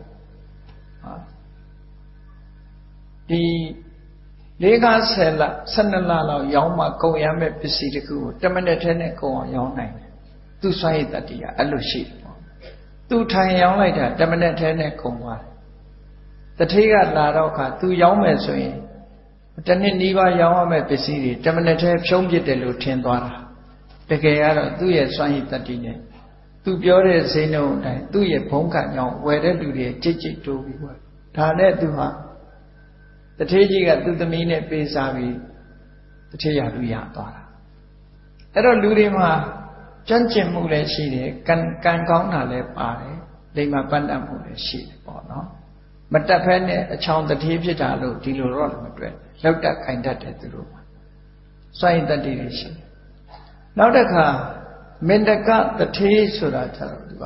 ဒီ40လ12လလောက်ရောင်းမှကုန်ရမယ့်ပစ္စည်းတစ်ခုကို10မိနစ်ထဲနဲ့ကုန်အောင်ရောင်းနိုင်တယ်သူစွမ်းရည်တတ္တိကအဲ့လိုရှိတယ်ပေါ့သူထိုင်ရောင်းလိုက်တာ10မိနစ်ထဲနဲ့ကုန်သွားတယ်တထေးကလာတော့ခါသူရောင်းမယ်ဆိုရင်တစ်နှစ်နီးပါးရောင်းရမယ့်ပစ္စည်းတွေ10မိနစ်ထဲဖြုံးပစ်တယ်လို့ထင်သွားတာတကယ်ကတော့သူ့ရဲ့စွမ်းရည်တတ္တိနဲ့သူပြောတဲ့ဈေးနှုန်းအတိုင်းသူ့ရဲ့ဘုံကံကြောင့်ဝယ်တဲ့လူတွေကြိတ်ကြိတ်တိုးပြီးဝယ်ဒါနဲ့သူဟာတထေးကြီးကသူ့သမီးနဲ့ပေးစားပြီးတထေးရလူရသွားတာအဲ့တော့လူတွေမှာကြမ်းကျင်မှုလည်းရှိတယ်ကံကောင်းတာလည်းပါတယ်လိမ္မာပတ္တမှုလည်းရှိတယ်ပေါ့နော်မတက်ဖဲနဲ့အချောင်တထေးဖြစ်တာလို့ဒီလိုတော့လည်းမတွေ့လောက်တက်ခိုင်တတ်တယ်သူတို့မှာစွန့်ရင်တတ်တယ်ရှိတယ်နောက်တစ်ခါမင်တကတထေးဆိုတာကျတော့သူက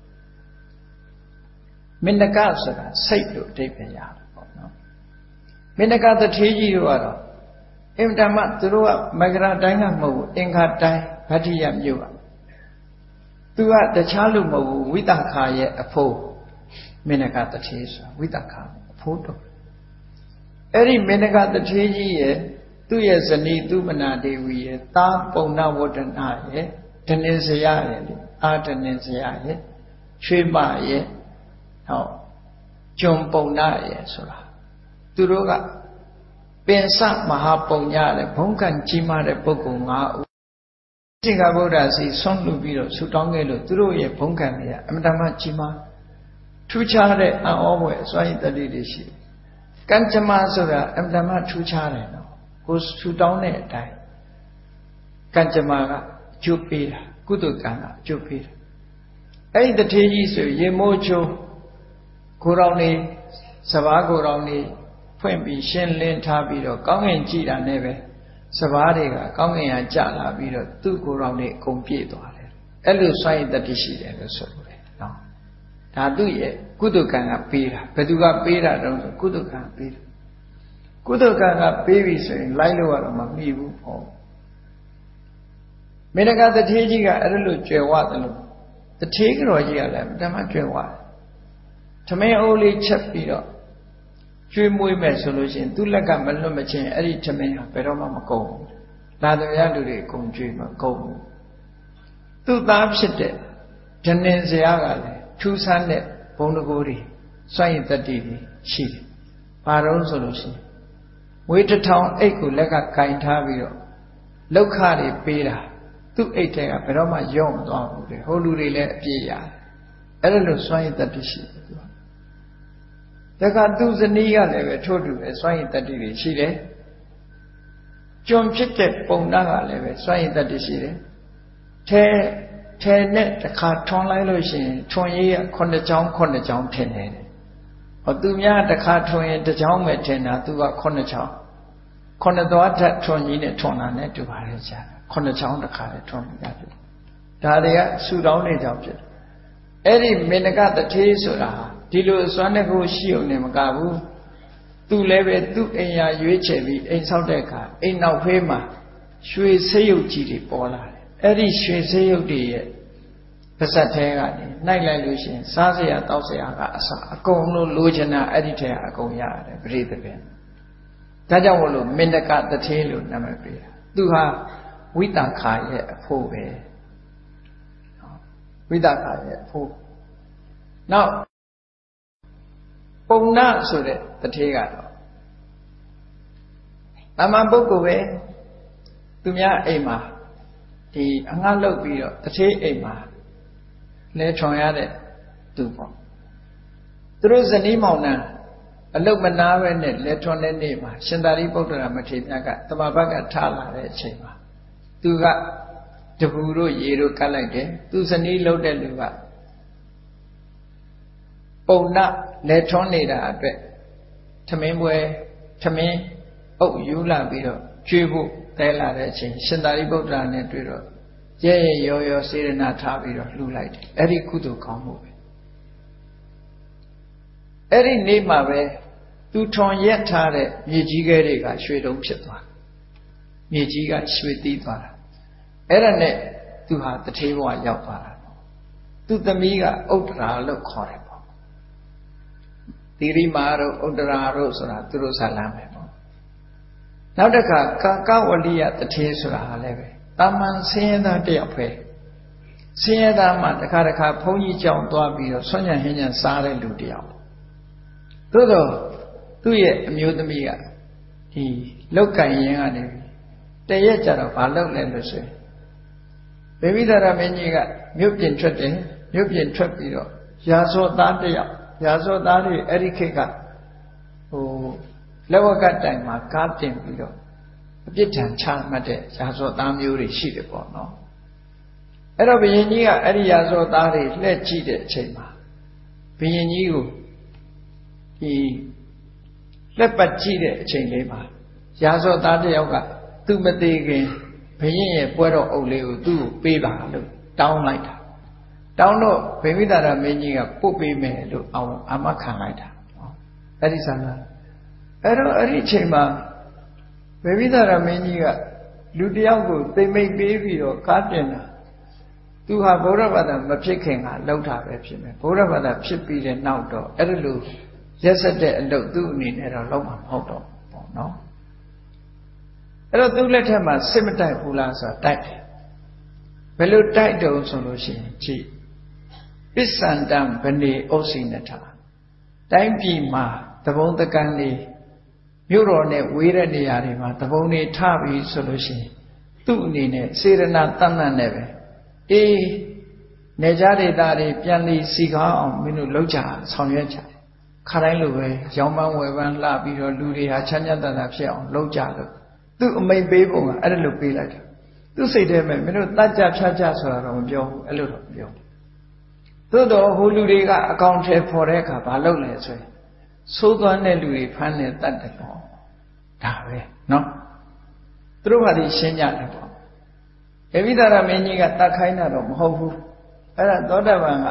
မင်တကဆိုတာစိတ်လို့အဓိပ္ပာယ်ရတယ်ပေါ့နော်မင်တကတထေးကြီးတို့ကတော့အင်တမသူတို့ကမဂရတိုင်းကမဟုတ်ဘူးအင်္ဂါတိုင်းဗတ္တိယမြို့ကသူကတခြားလူမဟုတ်ဘူးဝိတခါရဲ့အဖိုးမင်တကတထေးဆိုတာဝိတခါအဖိုးတော်အဲ့ဒီမင်တကတထေးကြီးရဲ့သူ့ရဲ့ဇနီးသူမနာဒေဝီရဲ့သားပုံနာဝတ္တနာရဲ့ဓနင်စရရဲ့လေအာဓနင်စရရဲ့ချွေးမရဲ့ဟောကျွန်ပုံနာရဲ့ဆိုတာသူတို့ကပင်စမဟာပုံညတဲ့ဘုံကံကြီးမားတဲ့ပုဂ္ဂိုလ်5ဦးရှင်ကဗုဒ္ဓစီဆွန့်လွတ်ပြီးတော့ဆူတောင်းခဲ့လို့သူတို့ရဲ့ဘုံကံတွေကအမတမကြီးမားထူးခြားတဲ့အံ့ဩဖွယ်စွမ်းရည်တတိတွေရှိတယ်ကံကြမ္မာဆိုတာအမတမထူးခြားတယ်နော်ကိုဆူတောင်းတဲ့အတိုင်းကံကြမ္မာကအကျိုးပေးတာကုသိုလ်ကံကအကျိုးပေးတာအဲ့ဒီတထေးကြီးဆိုရေမိုးချိုးကိုတော်နေစဘာကိုတော်နေဖွင့်ပြီးရှင်းလင်းထားပြီးတော့ကောင်းငင်ကြည့်တာနဲ့ပဲစဘာတွေကကောင်းငင်ကကြလာပြီးတော့သူ့ကိုယ်တော်နဲ့အကုန်ပြည့်သွားတယ်အဲ့လိုစွန့်ရည်တတိရှိတယ်လို့ဆိုလို့ရတယ်နော်ဒါသူ့ရဲ့ကုသကံကပေးတာဘယ်သူကပေးတာတုံးဆိုကုသကံပေးတယ်ကုသကံကပေးပြီဆိုရင်လိုက်လို့ကတော့မမိဘူးပေါ့မေနကတထေးကြီးကအဲ့လိုကြွယ်ဝတယ်လို့တထေးကြော်ကြီးကလည်းဓမ္မကြွယ်ဝတယ်ထမင်းအိုးလေးချက်ပြီးတော့ကျွေးမွေးမယ်ဆိုလို့ရှိရင်သူ့လက်ကမလွတ်မချင်းအဲ့ဒီထမင်းဟာဘယ်တော့မှမကုန်ဘူးလာတော်ရလူတွေအကုန်ကျွေးမကုန်ဘူးသူ့သားဖြစ်တဲ့ဓနင်စရာကလည်းထူးဆန်းတဲ့ဘုံတကိုးတွေစွန့်ရည်တတိတွေရှိတယ်ဘာလို့ဆိုလို့ရှိရင်မွေးတစ်ထောင်အိတ်ကိုလက်ကကင်ထားပြီးတော့လောက်ခတွေပေးတာသူ့အိတ်ထဲကဘယ်တော့မှယော့မသွားဘူးလေဟိုလူတွေလည်းအပြည့်ရတယ်အဲ့ဒါလို့စွန့်ရည်တတိရှိတယ်သူကဒါကသူဇနီးကလည်းပဲထို့တူပဲစွန့်ရည်တတိတွေရှိတယ်ကျွန်ဖြစ်တဲ့ပုံနာကလည်းပဲစွန့်ရည်တတိရှိတယ်ထဲနဲ့တစ်ခါထွန်လိုက်လို့ရှိရင်ထွန်ရေးက9ချောင်းထင်တယ်ဟောသူများတစ်ခါထွန်ရင်တစ်ချောင်းပဲထင်တာသူက9ချောင်း9သွားထက်ထွန်ကြီးနဲ့ထွန်တာနဲ့တူပါလေကြာ9ချောင်းတစ်ခါလည်းထွန်ပြီးတာတူဒါတွေကဆူတောင်းနေကြောင်ဖြစ်တယ်အဲ့ဒီမေနကတထေးဆိုတာဒီလိုစွမ်းတဲ့ကိုရှိုံနဲ့မကဘူးသူလည်းပဲသူ့အိမ်ယာရွေးချယ်ပြီးအိမ်ဆောက်တဲ့အခါအိမ်နောက်ဖေးမှာရွှေဆေးရုပ်ကြီးတွေပေါ်လာတယ်အဲ့ဒီရွှေဆေးရုပ်တွေရဲ့ပါဇက်ထဲကနေနိုင်လိုက်လို့ရှိရင်စားစရာတောက်စရာကအစအကုန်လုံးလိုချင်တာအဲ့ဒီထဲကအကုန်ရတယ်ပြိတ္တပင်ဒါကြောင့်မို့လို့မေနကတထေးလို့နာမည်ပေးတာသူဟာဝိတခါရဲ့အဖို့ပဲဝိတခါရဲ့အဖို့နောက်ပုံနာဆိုတဲ့တထေးကတော့တာမန်ပုဂ္ဂိုလ်ပဲသူများအိမ်မှာဒီအငှားလုပ်ပြီးတော့တထေးအိမ်မှာလဲထွန်ရတဲ့သူပေါ့သူတို့ဇနီးမောင်နှံအလုတ်မနာပဲနဲ့လဲထွန်တဲ့နေ့မှာရှင်သာရိပုတ္တရာမထေရမြတ်ကတမဘတ်ကထားလာတဲ့အချိန်မှာသူကတပူတို့ရေတို့ကတ်လိုက်တယ်သူဇနီးလှုပ်တဲ့လူကပုံနာလဲထွန်နေတာအတွက်ထမင်းပွဲထမင်းအုပ်ယူလာပြီးတော့ကျွေးဖို့တဲလာတဲ့အချိန်ရှင်သာရိပုတ္တရာနဲ့တွေ့တော့ရဲရဲရောရောစေရနာထားပြီးတော့လှူလိုက်တယ်အဲ့ဒီကုသိုလ်ကောင်းမှုပဲအဲ့ဒီနေ့မှာပဲသူထွန်ရက်ထားတဲ့မြေကြီးခဲတွေကရွှေတုံးဖြစ်သွားမြေကြီးကရွှေသီးသွားတာအဲ့ဒါနဲ့သူဟာတထေးဘဝရောက်သွားတာသူသမီးကဥဒ္ဒရာလို့ခေါ်တယ်ပေါ့သီရိမာတို့ဥဒ္ဒရာတို့ဆိုတာသူတို့ဇာလမ်းပဲပေါ့နောက်တစ်ခါကာကဝလိယတထေးဆိုတာဟာလည်းပဲတာမန်ဆင်းရဲသားတယောက်ပဲဆင်းရဲသားမှတစ်ခါဘုန်းကြီးကြောင့်သွားပြီးတော့ဆွမ်းညံဟင်းညံစားတဲ့လူတယောက်သို့တော့သူ့ရဲ့အမျိုးသမီးကဒီလောက်ကင်ရင်ကနေတရက်ကြတော့ဘာလုပ်လဲလို့ဆိုရင်ဘေဝိဒရာမင်းကြီးကမြို့ပြင်ထွက်တယ်မြို့ပြင်ထွက်ပြီးတော့ရာဇောသားတယောက်ရာဇောသားတွေအဲ့ဒီခေတ်ကလက်ဝက်ကတိုင်မှာကားတင်ပြီးတော့အပြစ်ဒဏ်ချမှတ်တဲ့ရာဇောသားမျိုးတွေရှိတယ်ပေါ့နော်အဲ့တော့ဘုရင်ကြီးကအဲ့ဒီရာဇောသားတွေလှည့်ကြည့်တဲ့အချိန်မှာဘုရင်ကြီးကိုဒီလက်ပတ်ကြည့်တဲ့အချိန်လေးမှာရာဇောသားတယောက်ကသူမသေးခင်ဘုရင်ရဲ့ပွဲတော်အုပ်လေးကိုသူ့ကိုပေးပါလို့တောင်းလိုက်တာတောင်းတော့ဗေမိတာရမင်းကြီးကပုတ်ပေးမယ်လို့အာမခံလိုက်တာအဲ့ဒီဆန္ဒအဲ့တော့အဲ့ဒီအချိန်မှာဗေမိတာရမင်းကြီးကလူတယောက်ကိုသိမ့်မိတ်ပေးပြီးတော့ကားတင်တာသူဟာဗုဒ္ဓဘာသာမဖြစ်ခင်ကလောက်တာပဲဖြစ်မယ်ဗုဒ္ဓဘာသာဖြစ်ပြီးတဲ့နောက်တော့အဲ့ဒီလိုရက်ဆက်တဲ့အလုပ်သူ့အနေနဲ့တော့လောက်မှာမဟုတ်တော့ပေါ့နော်အဲ့တော့သူ့လက်ထက်မှာစစ်မတိုက်ဘူးလားဆိုတာတိုက်တယ်ဘယ်လိုတိုက်တုံးဆိုလို့ရှိရင်ကြည့်ပစ္စန္တံဗနေဩစိနထတိုင်းပြည်မှာတဘုံတကန်လေးမြို့တော်နဲ့ဝေးတဲ့နေရာတွေမှာတဘုံတွေထပြီးဆိုလို့ရှိရင်သူ့အနေနဲ့စေရနာတန်တန်နဲ့ပဲအေးနေကြဒေသတွေပြန်လီစီကားအောင်မင်းတို့လောက်ကြဆောင်ရွက်ကြတယ်ခါတိုင်းလိုပဲရောင်းပန်းဝယ်ပန်းလှပြီးတော့လူတွေဟာချမ်းသာတာဖြစ်အောင်လုပ်ကြလို့သူ့အမိတ်ပေးပုံကအဲ့ဒါလိုပေးလိုက်တယ်သူ့စိတ်ထဲမှာမင်းတို့တတ်ကြဖြတ်ကြဆိုတာတော့မပြောဘူးအဲ့လိုတော့မပြောဘူးသို့တော့ဟိုလူတွေကအကောင့်ထဲပေါ်တဲ့အခါဘာလုပ်လဲဆိုရင်သိုးသွမ်းတဲ့လူတွေဖမ်းနေတတ်တယ်ပေါ့ဒါပဲနော်သူတို့ဘာတွေရှင်းကြတယ်ပေါ့အဘိဓါရမင်းကြီးကတတ်ခိုင်းတာတော့မဟုတ်ဘူးအဲ့ဒါသောတာပန်က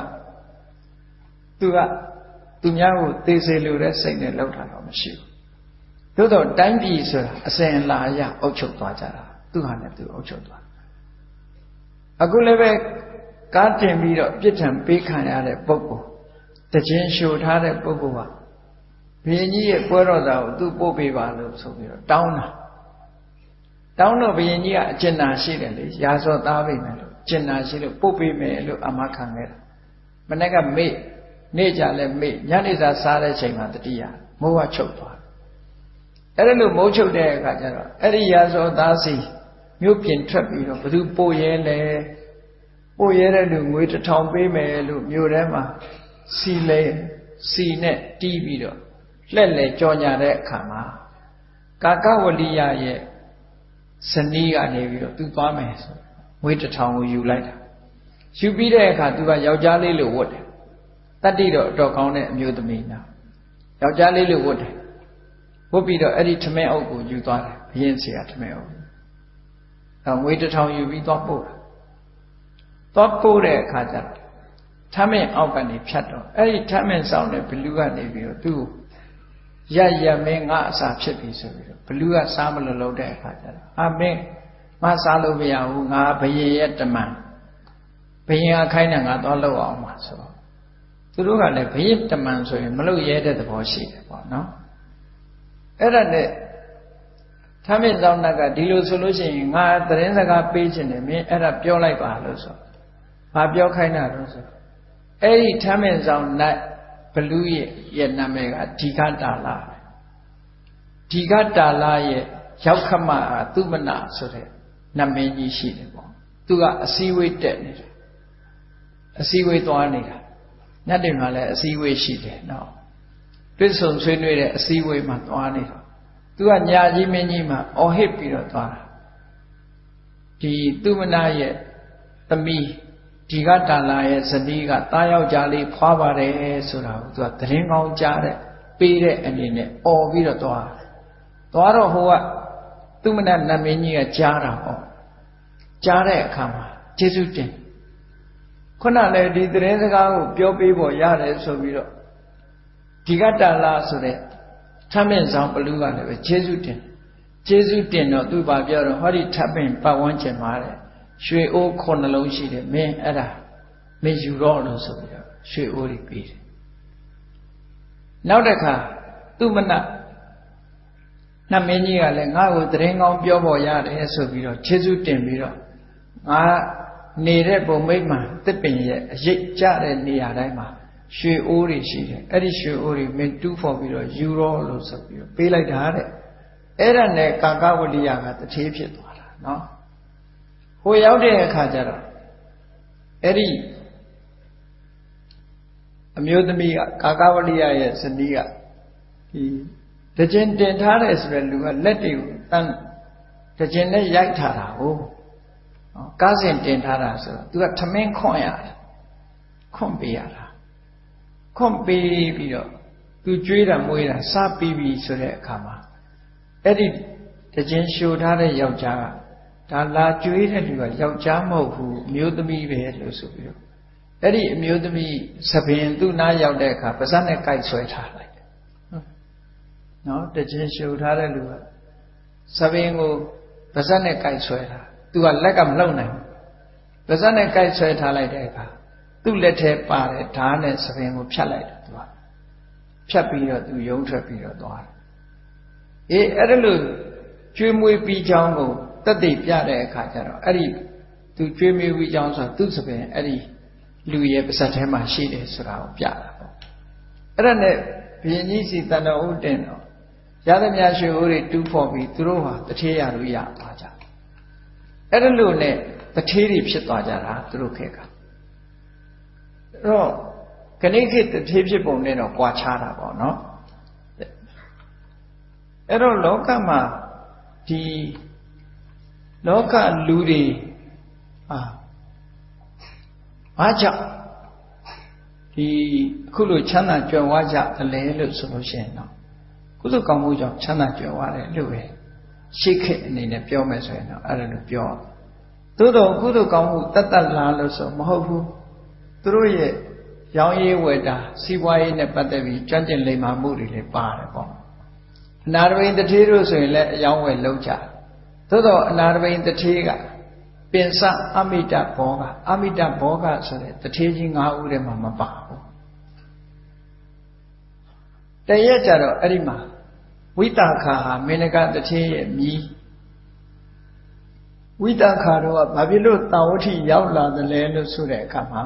သူများကိုသေစေလိုတဲ့စိတ်နဲ့လောက်တာတော့မရှိဘူးသို့တော့တိုင်းပြည်ဆိုတာအစဉ်အလာအရအုပ်ချုပ်သွားကြတာသူဟာနဲ့သူအုပ်ချုပ်သွားအခုလည်းပဲကားတင်ပြီးတော့ပြစ်ထန်ပေးခံရတဲ့ပုဂ္ဂိုလ်တခြင်းလျှိုထားတဲ့ပုဂ္ဂိုလ်ဟာဘုရင်ကြီးရဲ့ပွဲတော်သားကိုသူပို့ပေးပါလို့ဆိုပြီးတော့တောင်းတော့ဘုရင်ကြီးကအကျဉ်းနာရှိတယ်လေရာဇောသားပေးမယ်လို့ကျဉ်းနာရှိလို့ပို့ပေးမယ်လို့အမခံခဲ့တာမနေ့ကမေ့နေ့ကြလဲမေ့ညနေစာစားတဲ့ချိန်မှာတတိယမိုးကချုပ်သွားအဲ့ဒါလို့မိုးချုပ်တဲ့အခါကျတော့အဲ့ဒီရာဇောသားစီမြို့ပြင်ထွက်ပြီးတော့ဘသူပို့ရဲလဲပို့ရဲတဲ့လူငွေ1000ပေးမယ်လို့မြို့ထဲမှာစီနဲ့တီးပြီးတော့လှက်လေကြော်ညာတဲ့အခါမှာကာကဝလိယရဲ့ဇနီးကနေပြီးတော့သူသွားမယ်ဆိုငွေ1000ကိုယူလိုက်တာယူပြီးတဲ့အခါသူကယောက်ျားလေးလို့ဝတ်တယ်တတ္တိတော့အတော်ကောင်းတဲ့အမျိုးသမီးနာယောက်ျားလေးလို့ဝတ်တယ်ဝတ်ပြီးတော့အဲ့ဒီထမင်းအုပ်ကိုယူသွားတယ်ဘုရင်ဆရာထမင်းအုပ်ငွေ1000ယူပြီးသွားပို့တဲ့အခါကျတော့ထမင်းအောက်ကနေဖြတ်တော့အဲ့ဒီထမင်းဆောင်တဲ့ဘလူးကနေပြီးတော့သူ့ရမင်းငါအစာဖြစ်ပြီဆိုပြီးတော့ဘလူးကစားမလို့လုပ်တဲ့အခါကျတော့မင်းမစားလို့မရဘူးငါဘယင်ရဲ့တမန်ဘယင်ကခိုင်းတယ်ငါသွားလုပ်အောင်ပါဆိုတော့သူတို့ကလည်းဘယင်တမန်ဆိုရင်မလုပ်ရဲတဲ့သဘောရှိတယ်ပေါ့နော်အဲ့ဒါနဲ့ထမင်းဆောင်ကဒီလိုဆိုလို့ရှိရင်ငါသတင်းစကားပေးခြင်းတယ်မင်းအဲ့ဒါပြောလိုက်ပါလို့ဆိုဘာပြောခိုင်းတာလို့ဆိုအဲ့ဒီထမင်းဆောင်၌ဘလူးရဲ့နာမည်ကဒီဃတာလာဒီဃတာလာရဲ့ရောက်ခမသုမနာဆိုတဲ့နာမည်ကြီးရှိတယ်ပေါ့သူကအစည်းဝေးတက်နေတယ်အစည်းဝေးသွားနေတာညတ်တယ်မှာလည်းအစည်းဝေးရှိတယ်နော်တွစ်ဆုံဆွေးနွေးတဲ့အစည်းဝေးမှာသွားနေတော့သူကညာကြီးမင်းကြီးမှာအော်ဟစ်ပြီးတော့သွားတာဒီသုမနာရဲ့သမီးဒီကတာလာရဲ့ဇနီးကတားယောက်ျားလေးဖွာပါတယ်ဆိုတာကိုသူကသတင်းကောင်းကြားတဲ့ပေးတဲ့အနေနဲ့អော်ပြီးတော့သွားတော့ဟိုကသူမနာနတ်မင်းကြီးကကြားတာဟောကြားတဲ့အခါမှာကျေးဇူးတင်ခုနလည်းဒီသတင်းစကားကိုပြောပေးဖို့ရတယ်ဆိုပြီးတော့ဒီကတာလာဆိုတဲ့ထမင်းဆောင်ဘလူးကလည်းပဲကျေးဇူးတင်တော့သူဘာပြောတော့ဟောဒီထပ်ပင်ပတ်ဝန်းကျင်မှာတဲ့ရွှေအိုး9လုံးရှိတယ်မင်းအဲ့ဒါမင်းယူတော့လို့ဆိုပြီးတော့ရွှေအိုးတွေပေးတယ်နောက်တစ်ခါသူမနနတ်မင်းကြီးကလည်းငါ့ကိုသတင်းကောင်းပြောဖို့ရတယ်ဆိုပြီးတော့ကျေးဇူးတင်ပြီးတော့ငါနေတဲ့ပုံမိတ်မှတစ်ပင်ရဲ့အရိပ်ကျတဲ့နေရာတိုင်းမှာရွှေအိုးတွေရှိတယ်အဲ့ဒီရွှေအိုးတွေမင်းတူးဖော်ပြီးတော့ယူတော့လို့ဆိုပြီးတော့ပေးလိုက်တာတဲ့အဲ့ဒါနဲ့ကာကဝလိယကတထေးဖြစ်သွားတာနော်ဟိုရောက်တဲ့အခါကျတော့အဲ့ဒီအမျိုးသမီးကကာကဝလိယရဲ့ဇနီးကဒီတခြင်းတင်ထားတယ်ဆိုတဲ့လူကလက်တွေကိုတန်းတခြင်းနဲ့ရိုက်ထားတာဟုတ်ကားစဉ်တင်ထားတာဆိုတော့သူကထမင်းခွန့်ရတယ်ခွန့်ပေးရတာခွန့်ပေးပြီးတော့သူကျွေးတာမွေးတာစားပြီးပြီဆိုတဲ့အခါမှာအဲ့ဒီတခြင်းရှို့ထားတဲ့ယောက်ျားကဒါလာကျွေးတဲ့လူကယောက်ျားမဟုတ်ဘူးအမျိုးသမီးပဲလို့ဆိုပြီးတော့အဲ့ဒီအမျိုးသမီးသပင်သူ့နားရောက်တဲ့အခါပါးစပ်နဲ့ကိုက်ဆွဲထားလိုက်တယ်နော်တခြင်းရှို့ထားတဲ့လူကသပင်ကိုပါးစပ်နဲ့ကိုက်ဆွဲထားသူကလက်ကမလုံနိုင်ဘူးပါးစပ်နဲ့ကိုက်ဆွဲထားလိုက်တဲ့အခါသူ့လက်ထဲပါတဲ့ဓာတ်နဲ့သပင်ကိုဖြတ်လိုက်တယ်သူကဖြတ်ပြီးတော့သူယုံထွက်ပြီးတော့သွားတယ်အေးအဲ့ဒါလို့ကျွေးမွေးပြီးကြောင်းကိုတက်တည်ပြတဲ့အခါကျတော့အဲ့ဒီသူကျွေးမွေးပြီးကြောင်းဆိုသူစပင်အဲ့ဒီလူရဲ့ပါဇက်ထဲမှာရှိတယ်ဆိုတာကိုပြတာပေါ့အဲ့ဒါနဲ့ဘုရင်ကြီးစီတန်တော်ဦးတင်တော့ရသမျှရွှေအိုးတွေတူးဖော်ပြီးသူတို့ဟာတထေးရလို့ရသွားကြအဲ့ဒါလို့နဲ့တထေးတွေဖြစ်သွားကြတာသူတို့ခေတ်ကအဲ့တော့ခဏိခေတ်တထေးဖြစ်ပုံနဲ့တော့ကြွားချတာပေါ့နော်အဲ့တော့လောကမှာဒီလောကလူတွေဘာကြောင့်ဒီအခုလိုချမ်းသာကြွယ်ဝကြတယ်လေလို့ဆိုလို့ရှိရင်တော့ကုသိုလ်ကောင်းမှုကြောင့်ချမ်းသာကြွယ်ဝတယ်လို့ပဲရှိခေတ်အနေနဲ့ပြောမယ်ဆိုရင်တော့အဲ့ဒါလိုပြောသို့တော့ကုသိုလ်ကောင်းမှုတတ်တတ်လားလို့ဆိုမဟုတ်ဘူးသူတို့ရဲ့ရောင်းရေးဝယ်တာစီးပွားရေးနဲ့ပတ်သက်ပြီးကျွမ်းကျင်လိမ္မာမှုတွေလည်းပါတယ်ပေါ့အနာတပိန်တထေးတို့ဆိုရင်လည်းအယောင်းဝယ်လုပ်ကြသို့တော့အနာတပိန်တထေးကပင်စအမိတဘောကအမိတဘောကဆိုတဲ့တထေးကြီး၅ဦးထဲမှာမပါဘူးတရက်ကြတော့အဲ့ဒီမှာဝိတာခာဟာမေနကတထေးရဲ့မြီးဝိတာခာတော့ဘာဖြစ်လို့တာဝတိရောက်လာသလဲလို့ဆိုတဲ့အခါမှာ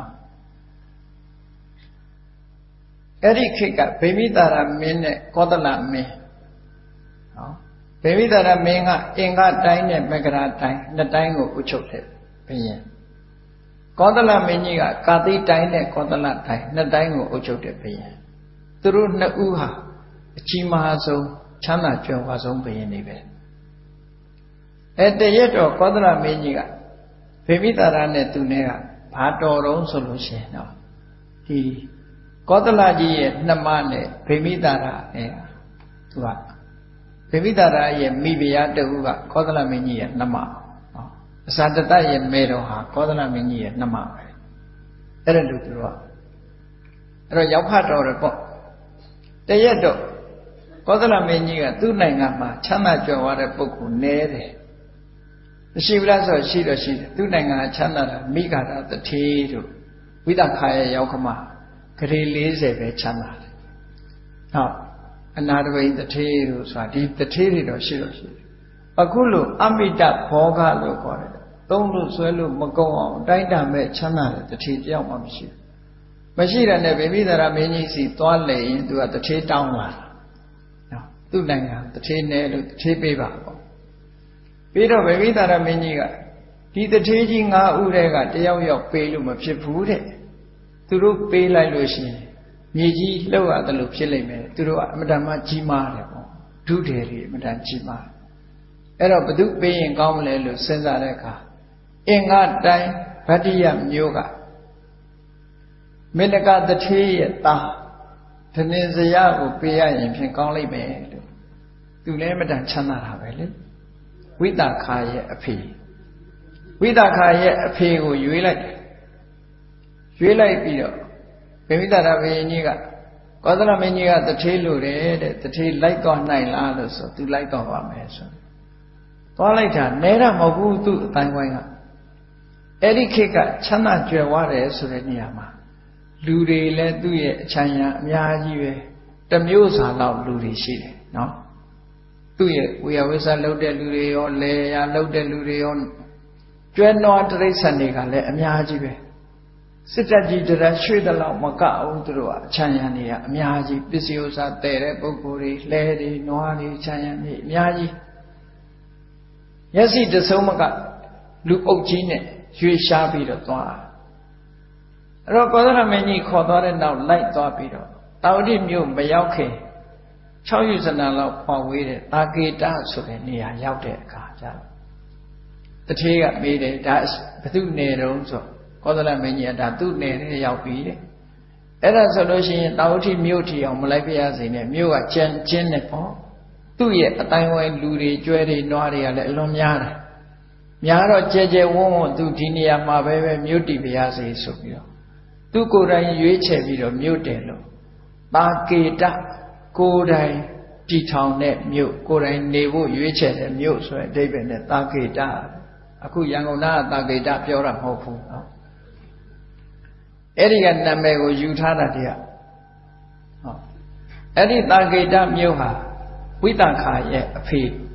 အဲ့ဒီခေတ်ကဗေမိတာရမင်းနဲ့ကောသလမင်းနော်ဗေမိတာရမင်းကအင်္ဂတိုင်းနဲ့မကရာတိုင်းနှစ်တိုင်းကိုအုပ်ချုပ်တယ်ဘုရင်ကောသလမင်းကြီးကကာတိတိုင်းနဲ့ကောသလတိုင်းနှစ်တိုင်းကိုအုပ်ချုပ်တယ်ဘုရင်သူတို့နှစ်ဦးဟာအကြီးမားဆုံးချမ်းသာကြွယ်ဝဆုံးဘုရင်တွေပဲတရက်တော့ကောသလမင်းကြီးကဗေမိတာရနဲ့သူနဲ့ကဘာတော်တုံးဆိုလို့ရှိရင်တော့ဒီကောသလကြီးရဲ့နှမနဲ့ဗေမိတာရနဲ့သူကဗေမိတာရရဲ့မိဖုရားတူကကောသလမင်းကြီးရဲ့နှမအစာတတရဲ့မဲတော်ဟာကောသလမင်းကြီးရဲ့နှမပဲအဲ့ဒါလို့သူကအဲ့တော့ရောက်ဖတ်တော်တယ်ပေါ့တရက်တော့ကောသလမင်းကြီးကသူ့နိုင်ငံမှာချမ်းသာကြွယ်ဝတဲ့ပုဂ္ဂိုလ်နည်းတယ်မရှိဘူးလားဆိုရှိတော့ရှိတယ်သူ့နိုင်ငံကချမ်းသာတာမိဂါရတထေးတို့ဝိသခာရဲ့ရောက်ခမဂရေ40ပဲချမ်းသာတယ်ဟောအနာတပိန်တထေးတို့ဆိုတာဒီတထေးတွေတော့ရှိတော့ရှိတယ်အခုလို့အမိတဘောဂလို့ခေါ်တယ်သုံးလို့ဆွဲလို့မကုံအောင်တိုင်းတာမဲ့ချမ်းသာတဲ့တထေးတယောက်မှမရှိဘူးမရှိတဲ့နဲ့ဗေမိသာရမင်းကြီးစီသွားလေရင်သူကတထေးတောင်းလာနော်သူ့နိုင်ငံတထေးနဲ့လို့တထေးပေးပါပေါ့ပြီးတော့ဗေမိသာရမင်းကြီးကဒီတထေးကြီး၅ဦးတည်းကတယောက်ယောက်ပေးလို့မဖြစ်ဘူးတဲ့သူတို့ပေးလိုက်လို့ရှိရင်မြေကြီးလှုပ်ရတယ်လို့ဖြစ်လိမ့်မယ်သူတို့ကအမတန်မှကြီးမားတယ်ပေါ့ဒုတယ်လေးအမတန်ကြီးမားအဲ့တော့ဘသူပေးရင်ကောင်းမလဲလို့စဉ်းစားတဲ့အခါအင်္ဂတိုင်းဗတ္တိယမျိုးကမေနကတထေးရဲ့သားဓနေစရကိုပေးရရင်ဖြင့်ကောင်းလိမ့်မယ်လို့သူလည်းအမတန်ချမ်းသာတာပဲလေဝိတာခာရဲ့အဖေဝိတာခာရဲ့အဖေကိုရွေးလိုက်ပြီးတော့ဗေမိတာရဘုရင်ကြီးကကောသလမင်းကြီးကတထေးလိုတယ်တဲ့တထေးလိုက်သွားနိုင်လားလို့ဆိုသူလိုက်သွားပါမယ်ဆိုသွားလိုက်တာနဲတာမဟုတ်ဘူးသူ့အတိုင်းဝိုင်းကအဲ့ဒီခေတ်ကချမ်းသာကြွယ်ဝတယ်ဆိုတဲ့နေရာမှာလူတွေလည်းသူ့ရဲ့အချမ်းရံအများကြီးပဲတမျိုးစာလောက်လူတွေရှိတယ်နော်သူ့ရဲ့ဝေယဝိဆလုပ်တဲ့လူတွေရောလေယာလုပ်တဲ့လူတွေရောကျွဲနွားတိရစ္ဆာန်တွေကလည်းအများကြီးပဲစစ်တပ်ကြီးတရရွှေ့တဲ့လောက်မကအောင်သူတို့ကအချမ်းရံတွေကအများကြီးပစ္စည်းဥစ္စာတည်တဲ့ပုဂ္ဂိုလ်တွေလဲတွေနွားတွေအချမ်းရံတွေအများကြီးမျက်စိတဆုံးမကလူအုပ်ကြီးနဲ့ရွေရှားပြီးတော့သွားအဲ့တော့ကောသလမင်းကြီးခေါ်သွားတဲ့နောက်လိုက်သွားပြီးတော့တာဝတိမြို့မရောက်ခင်6 ယူဇနာလောက်ခွာဝေးတဲ့တာကေတဆိုတဲ့နေရာရောက်တဲ့အခါကျတော့တထေးကမေးတယ်ဒါဘသူနယ်တုံးဆိုကောသလမင်းကြီးကဒါသူ့နယ်နဲ့ရောက်ပြီတဲ့အဲ့ဒါဆိုလို့ရှိရင်တာဝတိမြို့ထီအောင်မလိုက်ပြရစေနဲ့မြို့ကကျင်းနေပေါ့သူ့ရဲ့အတိုင်းဝိုင်းလူတွေကျွဲတွေနွားတွေကလည်းအလွန်များတယ်များတော့ကြဲကြဲဝန်းဝန်းသူဒီနေရာမှာပဲမြို့တည်ပြရစေဆိုပြီးတော့သူကိုယ်တိုင်ရွေးချယ်ပြီးတော့မြို့တယ်လို့တာကေတကိုယ်တိုင်တည်ထောင်တဲ့မြို့ကိုယ်တိုင်နေဖို့ရွေးချယ်တဲ့မြို့ဆိုတဲ့အဓိပ္ပာယ်နဲ့တာကေတအခုရန်ကုန်သားကတာကေတပြောတာမဟုတ်ဘူးနော်အဲ့ဒီကနာမည်ကိုယူထားတာတည်းဟောအဲ့ဒီတာကေတမြို့ဟာဝိတခာရဲ့အဖေ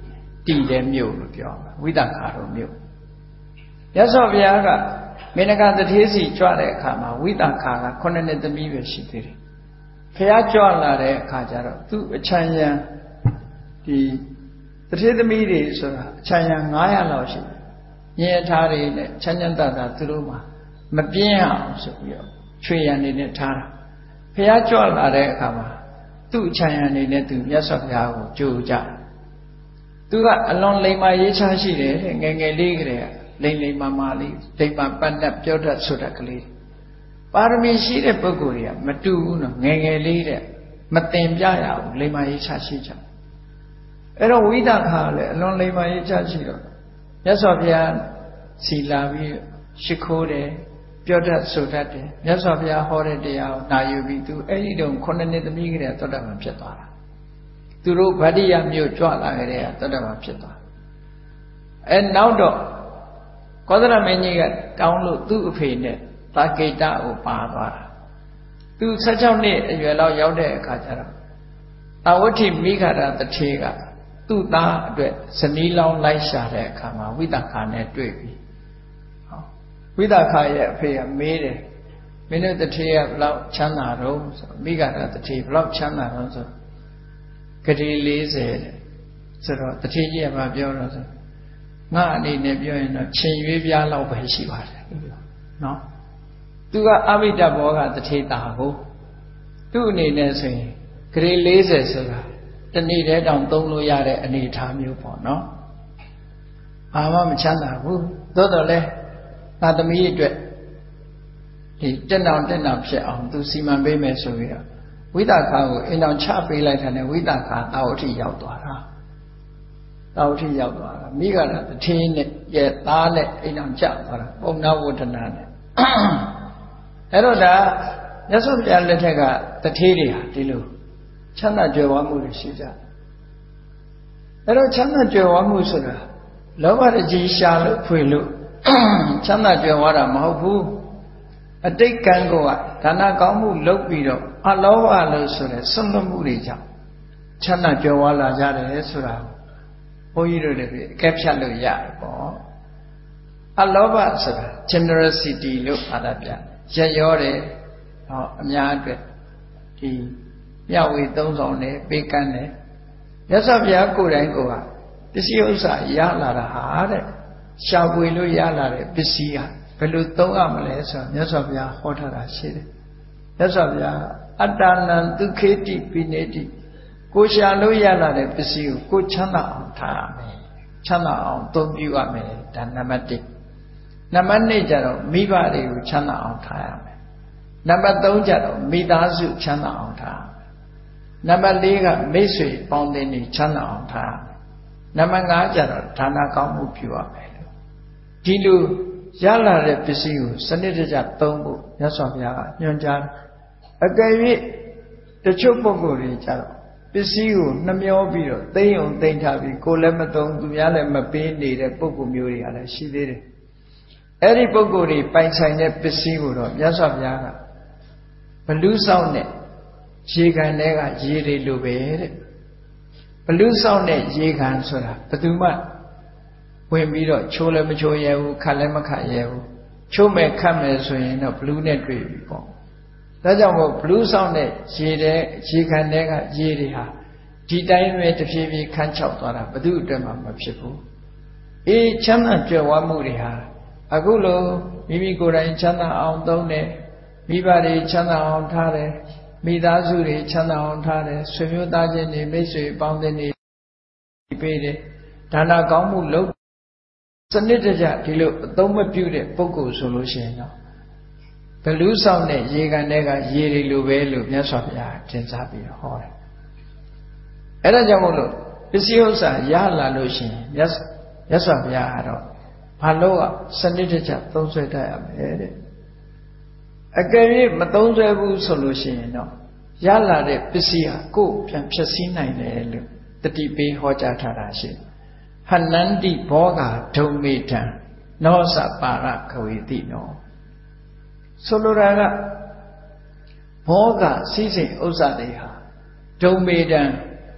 တီတဲ့မြို့လို့ပြောမှာဝိသခါတို့မြို့ရသော်ဘုရားကမင်းကတထေးစီကြွတဲ့အခါမှာဝိသခါက9နှစ်သမီးပဲရှိသေးတယ်ဘုရားကြွလာတဲ့အခါကျတော့သူ့အချမ်းရံဒီတထေးသမီးတွေဆိုတာအချမ်းရံ900လောက်ရှိတယ်ညင်ထားတွေနဲ့ချမ်းချမ်းသာသာသူတို့မှာမပြင်းအောင်ဆိုပြီးတော့ချွေရံနေနဲ့ထားတာဘုရားကြွလာတဲ့အခါမှာသူ့အချမ်းရံနေနဲ့သူမြတ်စွာဘုရားကိုကြိုးကြသူကအလွန်လိမ္မာရေးချရှိတယ်ငယ်ငယ်လေးကလေးကလိမ္မာမာလေးလိမ္မာပတ်တတ်ပြောတတ်ဆိုတတ်ကလေးပါရမီရှိတဲ့ပုဂ္ဂိုလ်တွေကမတူဘူးနော်ငယ်ငယ်လေးတဲ့မတင်ပြရဘူးလိမ္မာရေးချရှိကြအဲ့တော့ဝိသခါလည်းအလွန်လိမ္မာရေးချရှိတော့မြတ်စွာဘုရားစီလာပြီးရှိခိုးတယ်ပြောတတ်ဆိုတတ်တယ်မြတ်စွာဘုရားဟောတဲ့တရားကိုနာယူပြီးသူအဲ့ဒီတုန်း9နှစ်သမီးကလေးသောတပန်ဖြစ်သွားတာသူတို့ဗတ္တိယမြို့ကြွလာကြတဲ့သောတပန်ဖြစ်သွားအဲနောက်တော့ကောသလမင်းကြီးကတောင်းလို့သူ့အဖေနဲ့သာကိတကိုပါသွားတာသူ16နှစ်အရွယ်လောက်ရောက်တဲ့အခါကျတော့အဝဋ္ဌိမိခါရတထေကသူ့သားအတွက်ဇနီးလောင်းလိုက်ရှာတဲ့အခါမှာဝိသခါနဲ့တွေ့ပြီဝိသခါရဲ့အဖေကမေးတယ်မင်းတို့တထေကဘလောက်ချမ်းသာတော့ဆိုမိခါရတထေဘလောက်ချမ်းသာတော့ဆိုဂတိ40တဲ့ဆိုတော့တထေကြီးကပြောတော့ဆိုငါအနေနဲ့ပြောရင်တော့ချိန်ရွေးပြားလောက်ပဲရှိပါတယ်နော်သူကအဘိဓဘောကတထေတာကိုသူ့အနေနဲ့ဆိုရင်ဂရေ40ဆိုတာတနေ့တည်းတောင်သုံးလို့ရတဲ့အနေအထားမျိုးပေါ့နော်ဘာမှမချမ်းသာဘူးသို့တော်လဲငါသမီးအတွက်ဒီတက်တောင်ဖြစ်အောင်သူစီမံပေးမယ်ဆိုပြီးတော့ဝိသခါကိုအိမ်တော်ချပေးလိုက်တဲ့ဝိသခါတာဝတိရောက်သွားတာတာဝတိရောက်သွားတာမိဂရတထေးနဲ့ရဲ့သားနဲ့အိမ်တော်ကျသွားတာပုံနာဝဒနာနဲ့အဲ့တော့ဒါမြတ်စွာဘုရားလက်ထက်ကတထေးတွေဟာဒီလိုချမ်းသာကြွယ်ဝမှုတွေရှိကြတယ်အဲ့တော့ချမ်းသာကြွယ်ဝမှုဆိုတာလောဘတကြီးရှာလို့ဖွေလို့ချမ်းသာကြွယ်ဝတာမဟုတ်ဘူးအတိတ်ကံကဒါနကောင်းမှုလုပ်ပြီးတော့အလောဘလို့ဆိုတဲ့ဆွလွတ်မှုတွေကြောင့်ချမ်းသာကြွယ်ဝလာကြတယ်ဆိုတာဘုန်းကြီးတို့တွေအကဲဖြတ်လို့ရတယ်ပေါ့အလောဘဆိုတာ generosity လို့အာသာပြရက်ရောတယ်ဟောအများအတွက်ဒီမြဝေသုံးဆောင်တယ်ပေးကမ်းတယ်မြတ်စွာဘုရားကိုယ်တိုင်ကိုယ်ဟာပစ္စည်းဥစ္စာရလာတာဟာတဲ့ရှားပွေလို့ရလာတဲ့ပစ္စည်းဟာဘယ်လိုသုံးရမလဲဆိုတော့မြတ်စွာဘုရားဟောထားတာရှိတယ်မြတ်စွာဘုရားအတ္တနံဒုက္ခေတိပိနေတိကိုရှာလို့ရလာတဲ့ပစ္စည်းကိုကိုချမ်းသာအောင်ထားရမယ်ချမ်းသာအောင်သုံးပြုရမယ်ဒါနံပါတ်1နံပါတ်2ကျတော့မိဘတွေကိုချမ်းသာအောင်ထားရမယ်နံပါတ်3ကျတော့မိသားစုချမ်းသာအောင်ထားရမယ်နံပါတ်4ကမိတ်ဆွေပေါင်းသင်းတွေချမ်းသာအောင်ထားရမယ်နံပါတ်5ကျတော့ဒါနကောင်းမှုပြုရမယ်လို့ဒီလိုရလာတဲ့ပစ္စည်းကိုစနစ်တကျသုံးဖို့မြတ်စွာဘုရားကညွှန်ကြားအကယ်၍တချို့ပုဂ္ဂိုလ်တွေကျတော့ပစ္စည်းကိုနှမျောပြီးတော့သိမ့်အောင်သိမ့်ထားပြီးကိုယ်လည်းမသုံးသူများလည်းမပေးနေတဲ့ပုဂ္ဂိုလ်မျိုးတွေကလည်းရှိသေးတယ်အဲ့ဒီပုဂ္ဂိုလ်တွေပိုင်ဆိုင်တဲ့ပစ္စည်းကိုတော့မြတ်စွာဘုရားကဘလူးဆောင်တဲ့ရေကန်တွေကရေတွေလိုပဲတဲ့ဘလူးဆောင်တဲ့ရေကန်ဆိုတာဘယ်သူမှဝင်ပြီးတော့ချိုးလည်းမချိုးရဲဘူးခတ်လည်းမခတ်ရဲဘူးချိုးမယ်ခတ်မယ်ဆိုရင်တော့ဘလူးနဲ့တွေ့ပြီပေါ့ဒါကြောင့်မို့ဘလူးဆောင်တဲ့ရေကန်တွေကရေတွေဟာဒီတိုင်းပဲတဖြည်းဖြည်းခန်းချောက်သွားတာဘယ်သူအတွက်မှမဖြစ်ဘူးအေးချမ်းသာကြွယ်ဝမှုတွေဟာအခုလိုမိမိကိုယ်တိုင်ချမ်းသာအောင်သုံးတယ်မိဘတွေချမ်းသာအောင်ထားတယ်မိသားစုတွေချမ်းသာအောင်ထားတယ်ဆွေမျိုးသားချင်းတွေမိတ်ဆွေပေါင်းသင်းတွေပေးတယ်ဒါနကောင်းမှုလုပ်စနစ်တကျဒီလိုအသုံးမပြုတဲ့ပုဂ္ဂိုလ်ဆိုလို့ရှိရင်တော့ဘလူးဆောင်တဲ့ရေကန်တွေကရေတွေလိုပဲလို့မြတ်စွာဘုရားတင်စားပြီးဟောတယ်အဲ့ဒါကြောင့်မို့လို့ပစ္စည်းဥစ္စာရလာလို့ရှိရင်မြတ်စွာဘုရားကတော့ဘာလို့စနစ်တကျသုံးဆွဲတတ်ရမလဲတဲ့အကယ်၍မသုံးဆွဲဘူးဆိုလို့ရှိရင်တော့ရလာတဲ့ပစ္စည်းဟာကိုယ်ပြန်ဖြည့်ဆည်းနိုင်တယ်လို့တတိပေးဟောကြားထားတာရှိဟနန္တိဘောဂဒုံမေတံနောစပါရခဝေတိနောဆိုလိုတာကဘောဂစည်းစိမ်ဥစ္စာတွေဟာဒုံမေတံ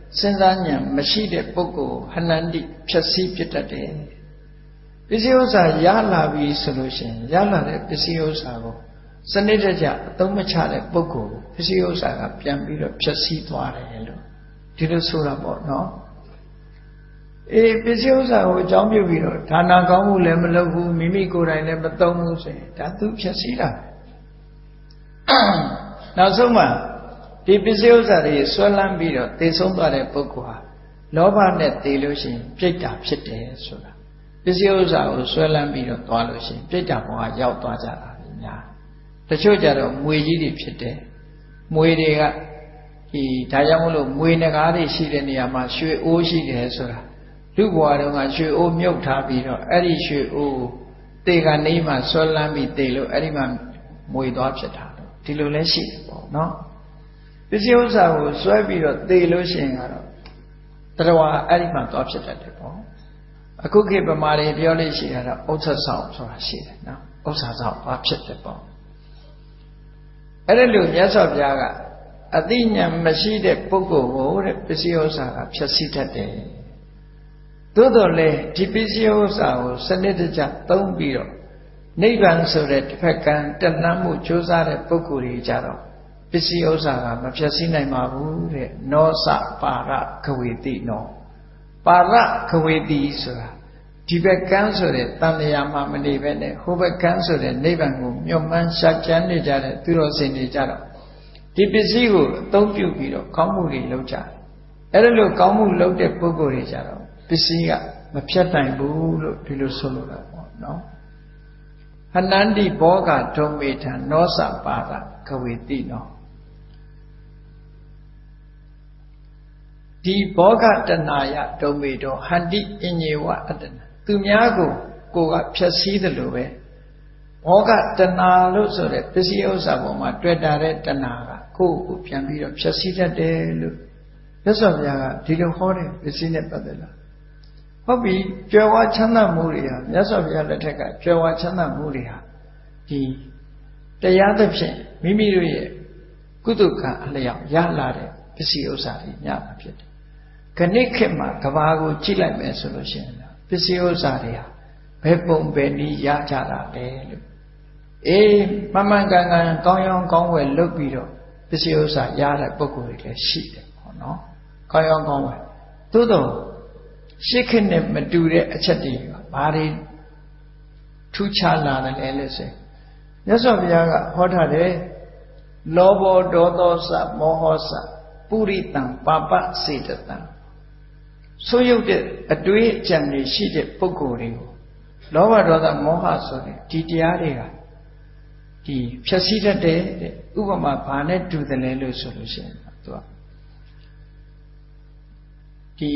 စဉ်းစားဉာဏ်မရှိတဲ့ပုဂ္ဂိုလ်ဟနန္တိဖြည့်ဆည်းဖြစ်တတ်တယ်ပစ္စည်းဥစ္စာရလာပြီဆိုလို့ရှိရင်ရလာတဲ့ပစ္စည်းဥစ္စာကိုစနစ်တကျအသုံးမချတဲ့ပုဂ္ဂိုလ်ပစ္စည်းဥစ္စာကပြန်ပြီးတော့ဖြည့်ဆည်းသွားတယ်လို့ဒီလိုဆိုတာပေါ့နော်ပစ္စည်းဥစ္စာကိုအကြောင်းပြုပြီးတော့ဒါနာကောင်းမှုလည်းမလုပ်ဘူးမိမိကိုယ်တိုင်လည်းမသုံးဘူးဆိုရင်ဒါသူဖြည့်ဆည်းတာနောက်ဆုံးမှာဒီပစ္စည်းဥစ္စာတွေဆွဲလန်းပြီးတော့သေဆုံးသွားတဲ့ပုဂ္ဂိုလ်ဟာလောဘနဲ့သေလို့ရှိရင်ပြိတ္တာဖြစ်တယ်ဆိုတာပစ္စည်းဥစ္စာကိုဆွဲလန်းပြီးတော့သွားလို့ရှိရင်ပြိတ္တာဘဝရောက်သွားကြတာညာတချို့ကြတော့မွေကြီးတွေဖြစ်တယ်မွေတွေကဒါကြောင့်မလို့မွေနဂါးတွေရှိတဲ့နေရာမှာရွှေအိုးရှိတယ်ဆိုတာလူဘဝတုန်းကရွှေအိုးမြုပ်ထားပြီးတော့အဲ့ဒီရွှေအိုးသေကနေမှဆွဲလန်းပြီးသေလို့အဲ့ဒီမှာမွေသွားဖြစ်တာဒီလိုလဲရှိတယ်ပေါ့နော်ပစ္စည်းဥစ္စာကိုဆွဲပြီးတော့သေလို့ရှိရင်ကတော့တရားအဲ့ဒီမှာသွားဖြစ်တတ်တယ်ပေါ့အခုခေတ်ဗမာတွေပြောလို့ရှိတာတော့ဥစ္စာဆောင်ဆိုတာရှိတယ်နော်ဥစ္စာဆောင်သွားဖြစ်တယ်ပေါ့အဲ့ဒါလို့မြတ်စွာဘုရားကအသိဉာဏ်မရှိတဲ့ပုဂ္ဂိုလ်ကိုတဲ့ပစ္စည်းဥစ္စာကဖြည့်ဆည်းတတ်တယ်သို့တော်လည်းဒီပစ္စည်းဥစ္စာကိုစနစ်တကျသုံးပြီးတော့နိဗ္ဗာန်ဆိုတဲ့တစ်ဖက်ကံတက်လှမ်းမှုကြိုးစားတဲ့ပုဂ္ဂိုလ်တွေကြတော့ပစ္စည်းဥစ္စာကမဖြည့်ဆည်းနိုင်ပါဘူးတဲ့နောစပါရခဝေတိနောပါရခဝေတိဆိုတာဒီဘက်ကံဆိုတဲ့တန်လျာမှာမနေပဲနဲ့ဟိုဘက်ကံဆိုတဲ့နိဗ္ဗာန်ကိုမျှော်မှန်းရှာကြမ်းနေကြတဲ့သူတော်စင်တွေကြတော့ဒီပစ္စည်းကိုအသုံးပြုပြီးတော့ကောင်းမှုတွေလုပ်ကြတယ်အဲ့ဒါလို့ကောင်းမှုလုပ်တဲ့ပုဂ္ဂိုလ်တွေကြတော့ပစ္စည်းကမဖြတ်နိုင်ဘူးလို့ဒီလိုဆိုလိုတာပေါ့နော်ဟနန္တိဘောဂဒုံမေထံနောစပါဒခဝေတိနောဒီဘောဂတဏယဒုံမေတောဟန္တိအညေဝအတ္တနာသူများကိုကဖြည့်ဆည်းတယ်လို့ပဲဘောဂတဏလို့ဆိုတဲ့ပစ္စည်းဥစ္စာပေါ်မှာတွေ့တာတဲ့တဏကကိုယ့်ကိုပြန်ပြီးတော့ဖြည့်ဆည်းတတ်တယ်လို့မြတ်စွာဘုရားကဒီလိုဟောတယ်ပစ္စည်းနဲ့ပတ်သက်လာဟုတ်ပြီကြွယ်ဝချမ်းသာမှုတွေဟာမြတ်စွာဘုရားလက်ထက်ကကြွယ်ဝချမ်းသာမှုတွေဟာဒီတရားသဖြင့်မိမိတို့ရဲ့ကုသကံအလျောက်ရလာတဲ့ပစ္စည်းဥစ္စာတွေညမှာဖြစ်တယ်ခဏခေတ်မှာကဘာကိုကြည့်လိုက်မယ်ဆိုလို့ရှိရင်ပစ္စည်းဥစ္စာတွေဟာဘယ်ပုံဘယ်နည်းရကြတာလဲလို့မှန်မှန်ကန်ကန်ကောင်းရောင်းကောင်းဝယ်လုပ်ပြီးတော့ပစ္စည်းဥစ္စာရတဲ့ပုံကိုယ်တွေလည်းရှိတယ်ပေါ့နော်ကောင်းရောင်းကောင်းဝယ်သို့တော့ရှစ်ခေတ်နဲ့မတူတဲ့အချက်တွေဘာတွေထူးခြားလာတယ်လဲလို့ဆိုမြတ်စွာဘုရားကဟောထားတယ်လောဘောဒေါသောစမောဟောစပုရိတံပါပစေတတံဆိုးရုပ်တဲ့အတွေးအကြံတွေရှိတဲ့ပုဂ္ဂိုလ်တွေကိုလောဘဒေါသမောဟဆိုတဲ့ဒီတရားတွေကဒီဖြည့်ဆည်းတတ်တဲ့ဥပမာဘာနဲ့တူတယ်လဲလို့ဆိုလို့ရှိရင်သူကဒီ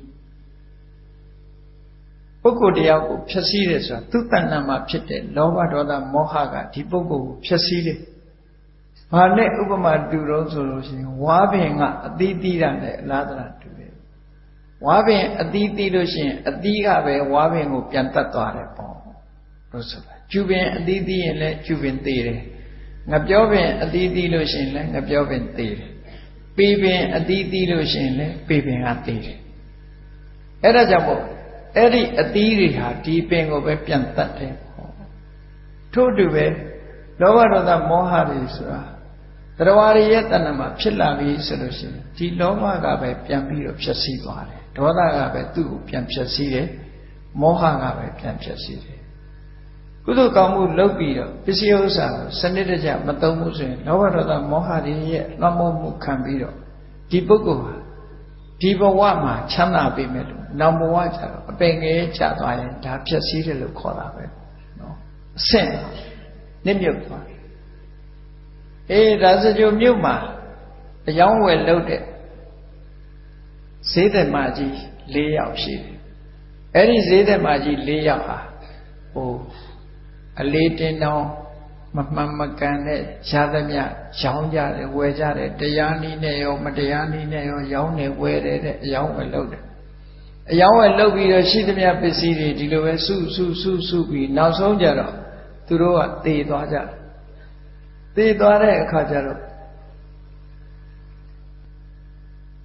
ပုဂ္ဂိုလ်တရားကိုဖြည့်ဆည်းတယ်ဆိုတာသူ့တဏ္ဍာမှာဖြစ်တဲ့လောဘဒေါသမောဟကဒီပုဂ္ဂိုလ်ကိုဖြည့်ဆည်းတယ်။ဘာနဲ့ဥပမာတူတော့ဆိုလို့ရှိရင်ဝါပင်ကအသီးသီးတာနဲ့အလားတလားတူတယ်။ဝါပင်အသီးသီးလို့ရှိရင်အသီးကပဲဝါပင်ကိုပြန်တတ်သွားတယ်ပေါ့လို့ဆိုတာ။ကျူပင်အသီးသီးရင်လည်းကျူပင်သေးတယ်။ငပြောပင်အသီးသီးလို့ရှိရင်လည်းငပြောပင်သေးတယ်။ပေပင်အသီးသီးလို့ရှိရင်လည်းပေပင်ကသေးတယ်။အဲ့ဒါကြောင့်မို့အဲ့ဒီအသီးတွေဟာဒီပင်ကိုပဲပြန်တတ်တယ်ပေါ့ထို့တူပဲလောဘဒေါသမောဟတွေဆိုတာတရားရရဲ့တဏ္ဍမှာဖြစ်လာပြီဆိုလို့ရှိရင်ဒီလောဘကပဲပြန်ပြီးတော့ဖြည့်ဆည်းသွားတယ်ဒေါသကပဲသူ့ကိုပြန်ဖြည့်ဆည်းတယ်မောဟကပဲပြန်ဖြည့်ဆည်းတယ်ကုသိုလ်ကောင်းမှုလုပ်ပြီးတော့ပစ္စည်းဥစ္စာကိုစနစ်တကျမသုံးဘူးဆိုရင်လောဘဒေါသမောဟတွေရဲ့လွှမ်းမိုးမှုခံပြီးတော့ဒီပုဂ္ဂိုလ်ဟာဒီဘဝမှာချမ်းသာပေမဲ့လို့နောက်ဘဝကျတော့အပင်ငယ်ကျသွားရင်ဒါဖြည့်ဆည်းတယ်လို့ခေါ်တာပဲနော်အဆင့်နစ်မြုပ်သွားဒါစကြိုမြို့မှာအယောင်းဝယ်လုပ်တဲ့ဈေးသက်မကြီး၄ယောက်ရှိတယ်အဲ့ဒီဈေးသက်မကြီး၄ယောက်ဟာအလေးတင်တောင်းမမှန်မကန်တဲ့ရှားသမျှရောင်းကြတယ်ဝယ်ကြတယ်တရားနည်းနဲ့ရောမတရားနည်းနဲ့ရောရောင်းနေဝယ်တယ်တဲ့အယောင်းဝယ်လုပ်တယ်အယောင်းဝယ်လုပ်ပြီးတော့ရှိသမျှပစ္စည်းတွေဒီလိုပဲစုပြီးနောက်ဆုံးကြတော့သူတို့ကသေသွားကြတယ်သေသွားတဲ့အခါကျတော့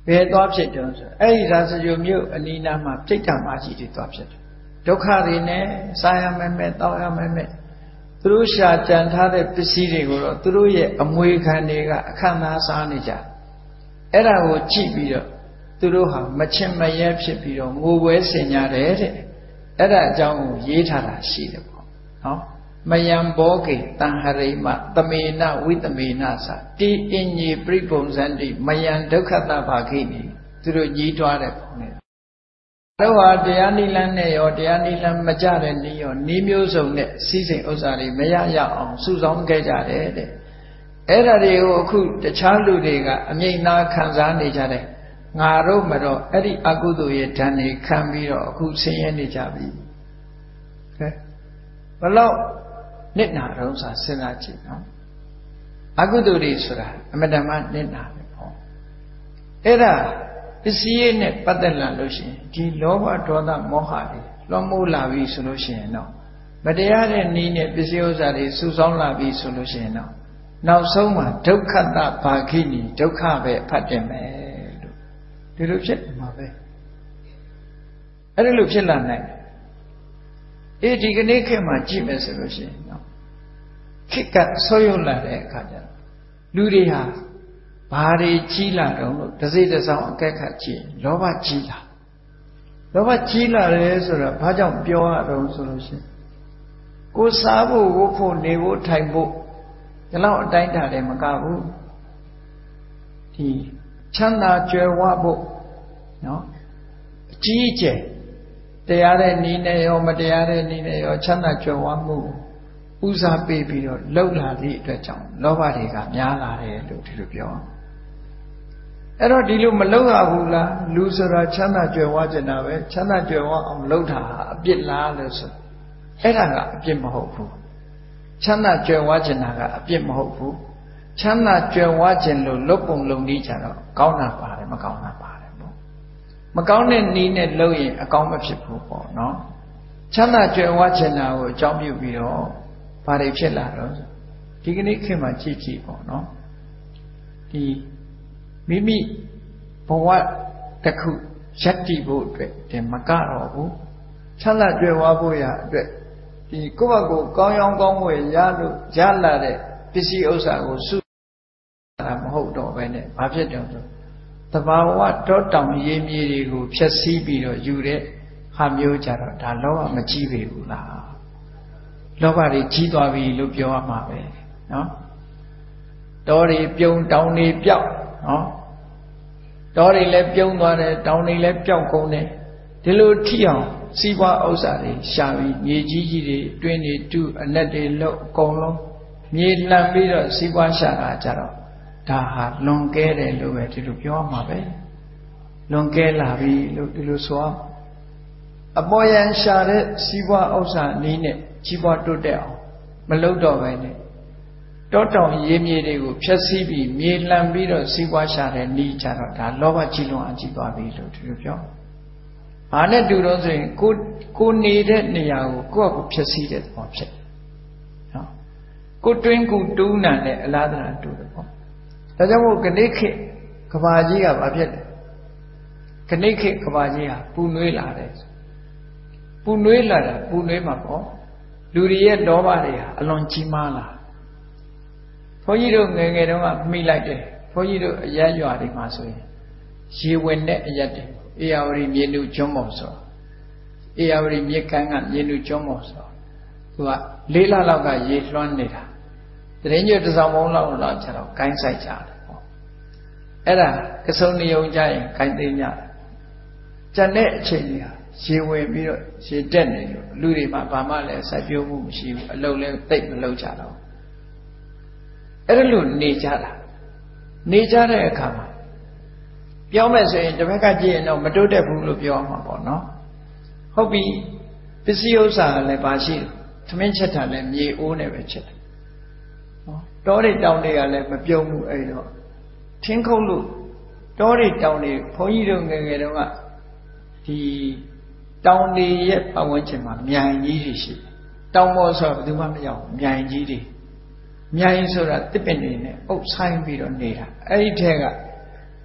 ယ်သွားဖြစ်တုံးဆိုအဲ့ဒီရာဇဂိုမြို့အနီးနားမှာပြိတ္တာမကြီးတွေသွားဖြစ်တယ်ဒုက္ခတွေနဲ့စားရမယ်မဲ့တောက်ရမယ်မဲ့သူတို့ရှာကြံထားတဲ့ပစ္စည်းတွေကိုတော့သူတို့ရဲ့အမွေခံတွေကအခမ်းအနားစားနေကြအဲ့ဒါကိုကြည့်ပြီးတော့သူတို့ဟာမချင်မရဲဖြစ်ပြီးတော့ငိုပွဲဆင်ကြတယ်တဲ့အဲ့ဒါအကြောင်းကိုရေးထားတာရှိတယ်ပေါ့နော်မယံဘောကေတံဟရိမသမေနဝိသမေနသာတိအညေပြိပုံဇန္တိမယံဒုက္ခတဘာခိနိသူတို့ကြီးတွားတဲ့ပုံနဲ့တော့ဟာတရားနိလန်းနဲ့ရောတရားနိလန်းမကြတဲ့နည်းရောနည်းမျိုးစုံနဲ့စီးစိမ်ဥစ္စာတွေမရရအောင်စုဆောင်းခဲ့ကြတယ်တဲ့အဲ့ဒါတွေကိုအခုတခြားလူတွေကအမြိတ်သားခံစားနေကြတယ်ငါတို့မတော့အဲ့ဒီအကုသိုလ်ရဲ့ဓာတ်တွေခံပြီးတော့အခုဆင်းရဲနေကြပြီကဲဘလို့နစ်နာတော့ဆိုစဉ်းစားကြည့်နော်အကုသိုလ်တွေဆိုတာအမတ္တမနစ်နာပဲပေါ့အဲ့ဒါပစ္စည်းနဲ့ပတ်သက်လာလို့ရှိရင်ဒီလောဘဒေါသမောဟတွေလွှမ်းမိုးလာပြီဆိုလို့ရှိရင်တော့မတရားတဲ့နည်းနဲ့ပစ္စည်းဥစ္စာတွေစုဆောင်းလာပြီဆိုလို့ရှိရင်တော့နောက်ဆုံးမှာဒုက္ခတဘာခိနိဒုက္ခပဲဖတ်တင်မယ်လို့ဒီလိုဖြစ်မှာပဲအဲ့ဒီလိုဖြစ်လာနိုင်အေးဒီကနေ့ခေတ်မှာကြည့်မယ်ဆိုလို့ရှိရင်တော့ခေတ်ကဆွယုံလာတဲ့အခါကျတော့လူတွေဟာဘာတွေကြီးလာတော့လို့တစ်စိတ်တစ်ဆောင်အကဲခတ်ကြည့်လောဘကြီးလာလောဘကြီးလာတယ်ဆိုတော့ဘာကြောင့်ပြောရတော့ဆိုလို့ရှိရင်ကိုစားဖို့ဝတ်ဖို့နေဖို့ထိုင်ဖို့ဒီလောက်အတိုင်းတာလည်းမကဘူးဒီချမ်းသာကြွယ်ဝဖို့နော်အကြီးအကျယ်တရားတဲ့နည်းနဲ့ရောမတရားတဲ့နည်းနဲ့ရောချမ်းသာကြွယ်ဝမှုဥစားပေးပြီးတော့လှုပ်လာသည့်အတွက်ကြောင့်လောဘတွေကများလာတယ်လို့ဒီလိုပြောအဲ့တော့ဒီလိုမလှုပ်ရဘူးလားလူဆိုတာချမ်းသာကြွယ်ဝကျင်တာပဲချမ်းသာကြွယ်ဝအောင်လှုပ်တာဟာအပြစ်လားလို့ဆိုအဲ့ဒါကအပြစ်မဟုတ်ဘူးချမ်းသာကြွယ်ဝကျင်တာကအပြစ်မဟုတ်ဘူးချမ်းသာကြွယ်ဝကျင်လို့လှုပ်ပုံလုံနည်းကြတော့ကောင်းတာပါတယ်မကောင်းတာပါတယ်ပေါ့မကောင်းတဲ့နည်းနဲ့လှုပ်ရင်အကောင်းမဖြစ်ဘူးပေါ့နော်ချမ်းသာကြွယ်ဝကျင်တာကိုအကြောင်းပြုပြီးတော့ဘာတွေဖြစ်လာတော့ဒီကနေ့ခေတ်မှာကြည့်ကြည့်ပေါ့နော်ဒီမိမိဘဝတစ်ခုရပ်တည်ဖို့အတွက်ဒီမကတော့ဘူးချမ်းသာကြွယ်ဝဖို့ရအတွက်ဒီကိုယ့်ဘက်ကိုကောင်းရောင်းကောင်းဝယ်ရလို့ရလာတဲ့ပစ္စည်းဥစ္စာကိုစုတာမဟုတ်တော့ဘဲနဲ့ဘာဖြစ်တယ်ဆိုတဘာဝတောတောင်ရေမြေတွေကိုဖျက်ဆီးပြီးတော့ယူတဲ့ဟာမျိုးကြတော့ဒါလောဘမကြီးပေဘူးလားလောဘတွေကြီးသွားပြီလို့ပြောရမှာပဲနော်တောတွေပြုံတောင်တွေပြောက်နော်တောတွေလည်းပြုံးသွားတယ်တောင်တွေလည်းပြောက်ကုန်တယ်ဒီလိုထိအောင်စီးပွားဥစ္စာတွေရှာပြီးမြေကြီးကြီးတွေတွင်းတွေတူအနက်တွေလို့အကုန်လုံးမြေလှန်ပြီးတော့စီးပွားရှာတာကြတော့ဒါဟာလွန်ကဲတယ်လို့ပဲဒီလိုပြောရမှာပဲလွန်ကဲလာပြီလို့ဒီလိုဆိုအောင်အပေါ်ယံရှာတဲ့စီးပွားဥစ္စာနည်းနဲ့ကြီးပွားတိုးတက်အောင်မလုပ်တော့ပဲနဲ့တောတောင်ရေမြေတွေကိုဖျက်ဆီးပြီးမြေလှန်ပြီးတော့စီးပွားရှာတဲ့နည်းကြတော့ဒါလောဘကြီးလွန်အကြီးသွားပြီလို့ဒီလိုပြော။ဘာနဲ့တူတော့ဆိုရင်ကိုနေတဲ့နေရာကိုကိုယ့်အကူဖျက်ဆီးတဲ့သဘောဖြစ်တယ်။နော်။ကိုတွင်းကိုတူးနံနဲ့အလားတရာတူတယ်ပေါ့။ဒါကြောင့်မို့ကနေ့ခေတ်ကဘာကြီးကဘာဖြစ်လဲ။ကနေ့ခေတ်ကဘာကြီးဟာပူနွေးလာတယ်။ပူနွေးလာတာပူနွေးမှာပေါ့။လူတွေရဲ့လောဘတွေဟာအလွန်ကြီးမားလာ။ဘုန်းကြီးတို့ငယ်ငယ်တုန်းကမိလိုက်တယ်ဘုန်းကြီးတို့အရက်ရွာတွေမှာဆိုရင်ရေဝင်တဲ့အရက်တွေအေယာဝတီမြေနုကျွန်းပေါ်ဆိုအေယာဝတီမြေကမ်းကမြေနုကျွန်းပေါ်ဆိုသူက4လလောက်ကရေလွှမ်းနေတာတရင်ကျွတ်တစ်ဆောင်မုံလောက်လာကြတော့ဂိုင်းဆိုင်ကြတယ်ပေါ့အဲ့ဒါကစုံနေုံကြရင်ဂိုင်းသိမ်းကြတယ်ကျန်တဲ့အချိန်ကြီးဟာရေဝင်ပြီးတော့ရေတက်နေလို့လူတွေမှာဘာမှလည်းစိုက်ပျိုးမှုမရှိဘူးအလုပ်လည်းတိတ်မလုပ်ကြတော့အဲ့ဒါလို့နေကြတာနေကြတဲ့အခါမှာပြောမယ်ဆိုရင်တစ်ဖက်ကကြည့်ရင်တော့မတိုးတက်ဘူးလို့ပြောမှာပေါ့နော်ဟုတ်ပြီပစ္စည်းဥစ္စာကလည်းပါရှိတယ်သမင်းချက်တာလည်းမြေအိုးနဲ့ပဲချက်တယ်နော်တောတွေတောင်တွေကလည်းမပြုံးဘူးအဲ့တော့ထင်းခုတ်လို့တောတွေတောင်တွေဘုန်းကြီးတို့ငယ်ငယ်တုန်းကဒီတောင်တွေရဲ့ပတ်ဝန်းကျင်မှာမြိုင်ကြီးတွေရှိတယ်တောင်ပေါ်ဆိုတော့ဘယ်သူမှမရောက်မြိုင်ကြီးတွေမြိုင်ဆိုတာတစ်ပင်တွေနဲ့အုပ်ဆိုင်ပြီးတော့နေတာအဲ့ဒီထဲက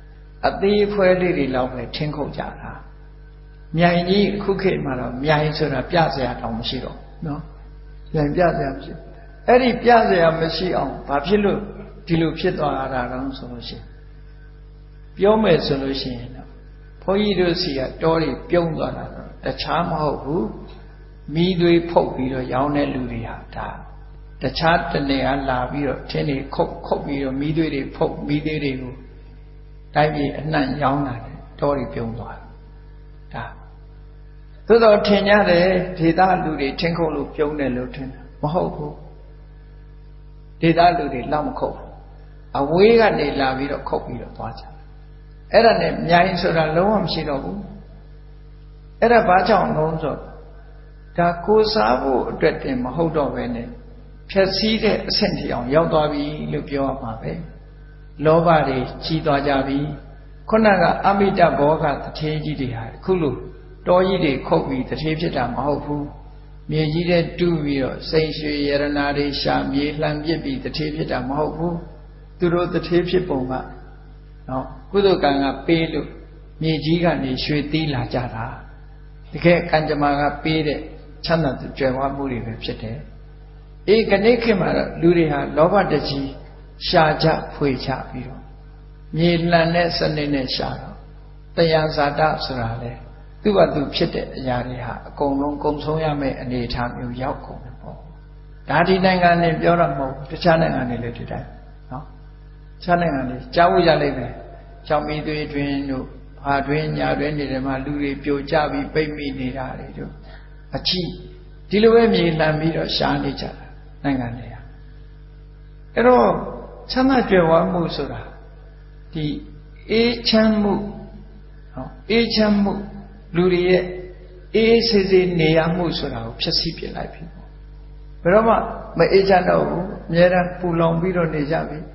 အသေးဖွဲလေးတွေလောက်ပဲထင်းခုတ်ကြတာမြိုင်ကြီးခုခေတ်မှာတော့မြိုင်ဆိုတာပြစရာတောင်မရှိတော့နော်မြိုင်ပြစရာမရှိအဲ့ဒီပြစရာမရှိအောင်ဘာဖြစ်လို့ဒီလိုဖြစ်သွားတာတော့ဆိုလို့ရှိရင်ပြောမယ်ဆိုလို့ရှိရင်တော့ဘုန်းကြီးတို့စီကတောတွေပြုံးသွားတာတော့တခြားမဟုတ်ဘူးမိသွေးဖုတ်ပြီးတော့ရောင်းတဲ့လူတွေဟာဒါတခြားတနေရာလာပြီးတော့ထင်းတွေခုတ်ပြီးတော့မိသွေးတွေဖုတ်မိသွေးတွေကိုတိုက်ပြီးအနှံ့ရောင်းတာတောတွေပြုံးသွားတာဒါသို့တော့ထင်ကြတယ်ဒေသလူတွေထင်းခုတ်လို့ပြုံးတယ်လို့ထင်တာမဟုတ်ဘူးဒေသလူတွေလောက်မခုတ်ဘူးအဝေးကနေလာပြီးတော့ခုတ်ပြီးတော့သွားကြအဲ့ဒါနဲ့မြိုင်ဆိုတာလုံးဝမရှိတော့ဘူးအဲ့ဒါဘာကြောင့်လုံးဆိုဒါကိုစားဖို့အတွက်တင်မဟုတ်တော့ပဲနဲ့ဖြည့်ဆည်းတဲ့အဆင့်ထိအောင်ရောက်သွားပြီလို့ပြောရမှာပဲလောဘတွေကြီးသွားကြပြီခုနကအမိတဘောကတထေးကြီးတွေဟာအခုလို့တောကြီးတွေခုတ်ပြီးတထေးဖြစ်တာမဟုတ်ဘူးမြေကြီးတဲ့တူးပြီးတော့စိန်ရွှေရတနာတွေရှာမြေလှန်ပစ်ပြီးတထေးဖြစ်တာမဟုတ်ဘူးသူတို့တထေးဖြစ်ပုံကနော်ကုသိုလ်ကံကပေးလို့မြေကြီးကနေရွှေသီးလာကြတာတကယ်ကံကြမ္မာကပေးတဲ့ချမ်းသာကြွယ်ဝမှုတွေပဲဖြစ်တယ်အေးခဏခေတ်မှာတော့လူတွေဟာလောဘတကြီးရှာကြဖွေချပြီးတော့မြေလှန်တဲ့စနစ်နဲ့ရှာတော့တရားဇာတဆိုတာလေသူ့ဘာသူဖြစ်တဲ့အရာတွေဟာအကုန်လုံးကုံဆုံးရမယ့်အနေအထားမျိုးရောက်ကုန်တယ်ပေါ့ဒါဒီနိုင်ငံနဲ့ပြောတော့မဟုတ်တခြားနိုင်ငံတွေလည်းဒီတိုင်းနော်တခြားနိုင်ငံတွေကြားဖို့ရလိမ့်မယ်ကြောင့်မိသွေးတွင်တို့ဘာတွင်ညာတွင်နေတယ်မှာလူတွေပြိုကျပြီးပိတ်မိနေတာတွေတို့အချီဒီလိုပဲမြေလှန်ပြီးတော့ရှားနေကြတာနိုင်ငံတွေဟာအဲ့တော့ချမ်းသာကြွယ်ဝမှုဆိုတာဒီအေးချမ်းမှုနော်အေးချမ်းမှုလူတွေရဲ့အေးဆေးဆေးနေရမှုဆိုတာကိုဖျက်ဆီးပစ်လိုက်ပြီပေါ့ဘယ်တော့မှမအေးချမ်းတော့ဘူးအများအားပူလောင်ပြီးတော့နေကြပြီ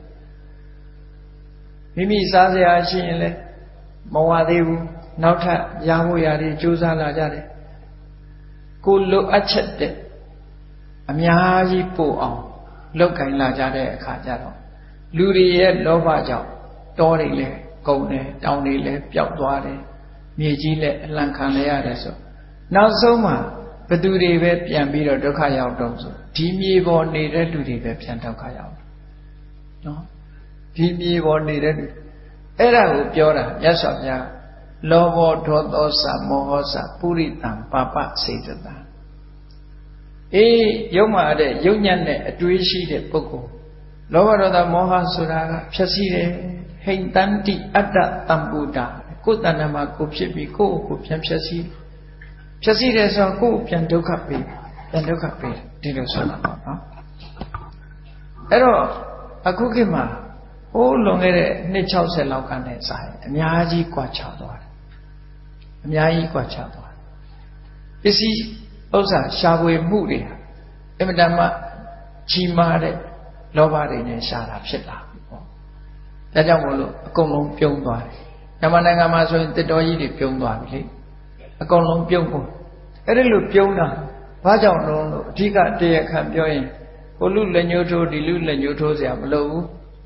မိမိစားစရာရှိရင်လည်းမဝသေးဘူးနောက်ထပ်ရဖို့ရတယ်ကြိုးစားလာကြတယ်ကိုလိုအပ်ချက်တဲ့အများကြီးပို့အောင်လောက်ကင်လာကြတဲ့အခါကျတော့လူတွေရဲ့လောဘကြောင့်တောတွေလည်းကုန်တယ်တောင်တွေလည်းပျောက်သွားတယ်မြေကြီးလည်းအလံခံရရတယ်ဆိုနောက်ဆုံးမှာဘသူတွေပဲပြန်ပြီးတော့ဒုက္ခရောက်တော့ဆိုဒီမြေပေါ်နေတဲ့လူတွေပဲပြန်ဒုက္ခရောက်နော်ဒီမြေပေါ်နေတဲ့လူအဲ့ဒါကိုပြောတာမြတ်စွာဘုရားလောဘောဒေါသောစမောဟောစပုရိတံပါပစေတတံအေးရုပ်မှာတဲ့ရုပ်ညံ့တဲ့အတွေးရှိတဲ့ပုဂ္ဂိုလ်လောဘဒေါသမောဟဆိုတာကဖြည့်ဆည်းတယ်ဟိန်တန္တိအတ္တတံပုဒ္ဒါကိုယ်တဏ္ဍမှာကိုဖြစ်ပြီးကိုယ့်ကိုပြန်ဖြည့်ဆည်းတယ်ဆိုတော့ကိုယ်ပြန်ဒုက္ခပေးပြန်ဒုက္ခပေးဒီလိုဆိုတာပေါ့နော်အဲ့တော့အခုခေတ်မှာဟိုးလွန်ခဲ့တဲ့နှစ်60လောက်ကနဲ့စာရင်အများကြီးကွာခြားသွားတယ်အများကြီးကွာခြားသွားတယ်ပစ္စည်းဥစ္စာရှာဖွေမှုတွေအင်မတန်မှကြီးမားတဲ့လောဘတွေနဲ့ရှာတာဖြစ်လာပြီပေါ့ဒါကြောင့်မို့လို့အကုန်လုံးပြုံးသွားတယ်မြန်မာနိုင်ငံမှာဆိုရင်တစ်တော်ကြီးတွေပြုံးသွားပြီလေအကုန်လုံးပြုံးကုန်အဲ့ဒီလိုပြုံးတာဘာကြောင့်လို့အဓိကတရားခံပြောရင်ဟိုလူလက်ညှိုးထိုးဒီလူလက်ညှိုးထိုးเสียမလို့ဘူး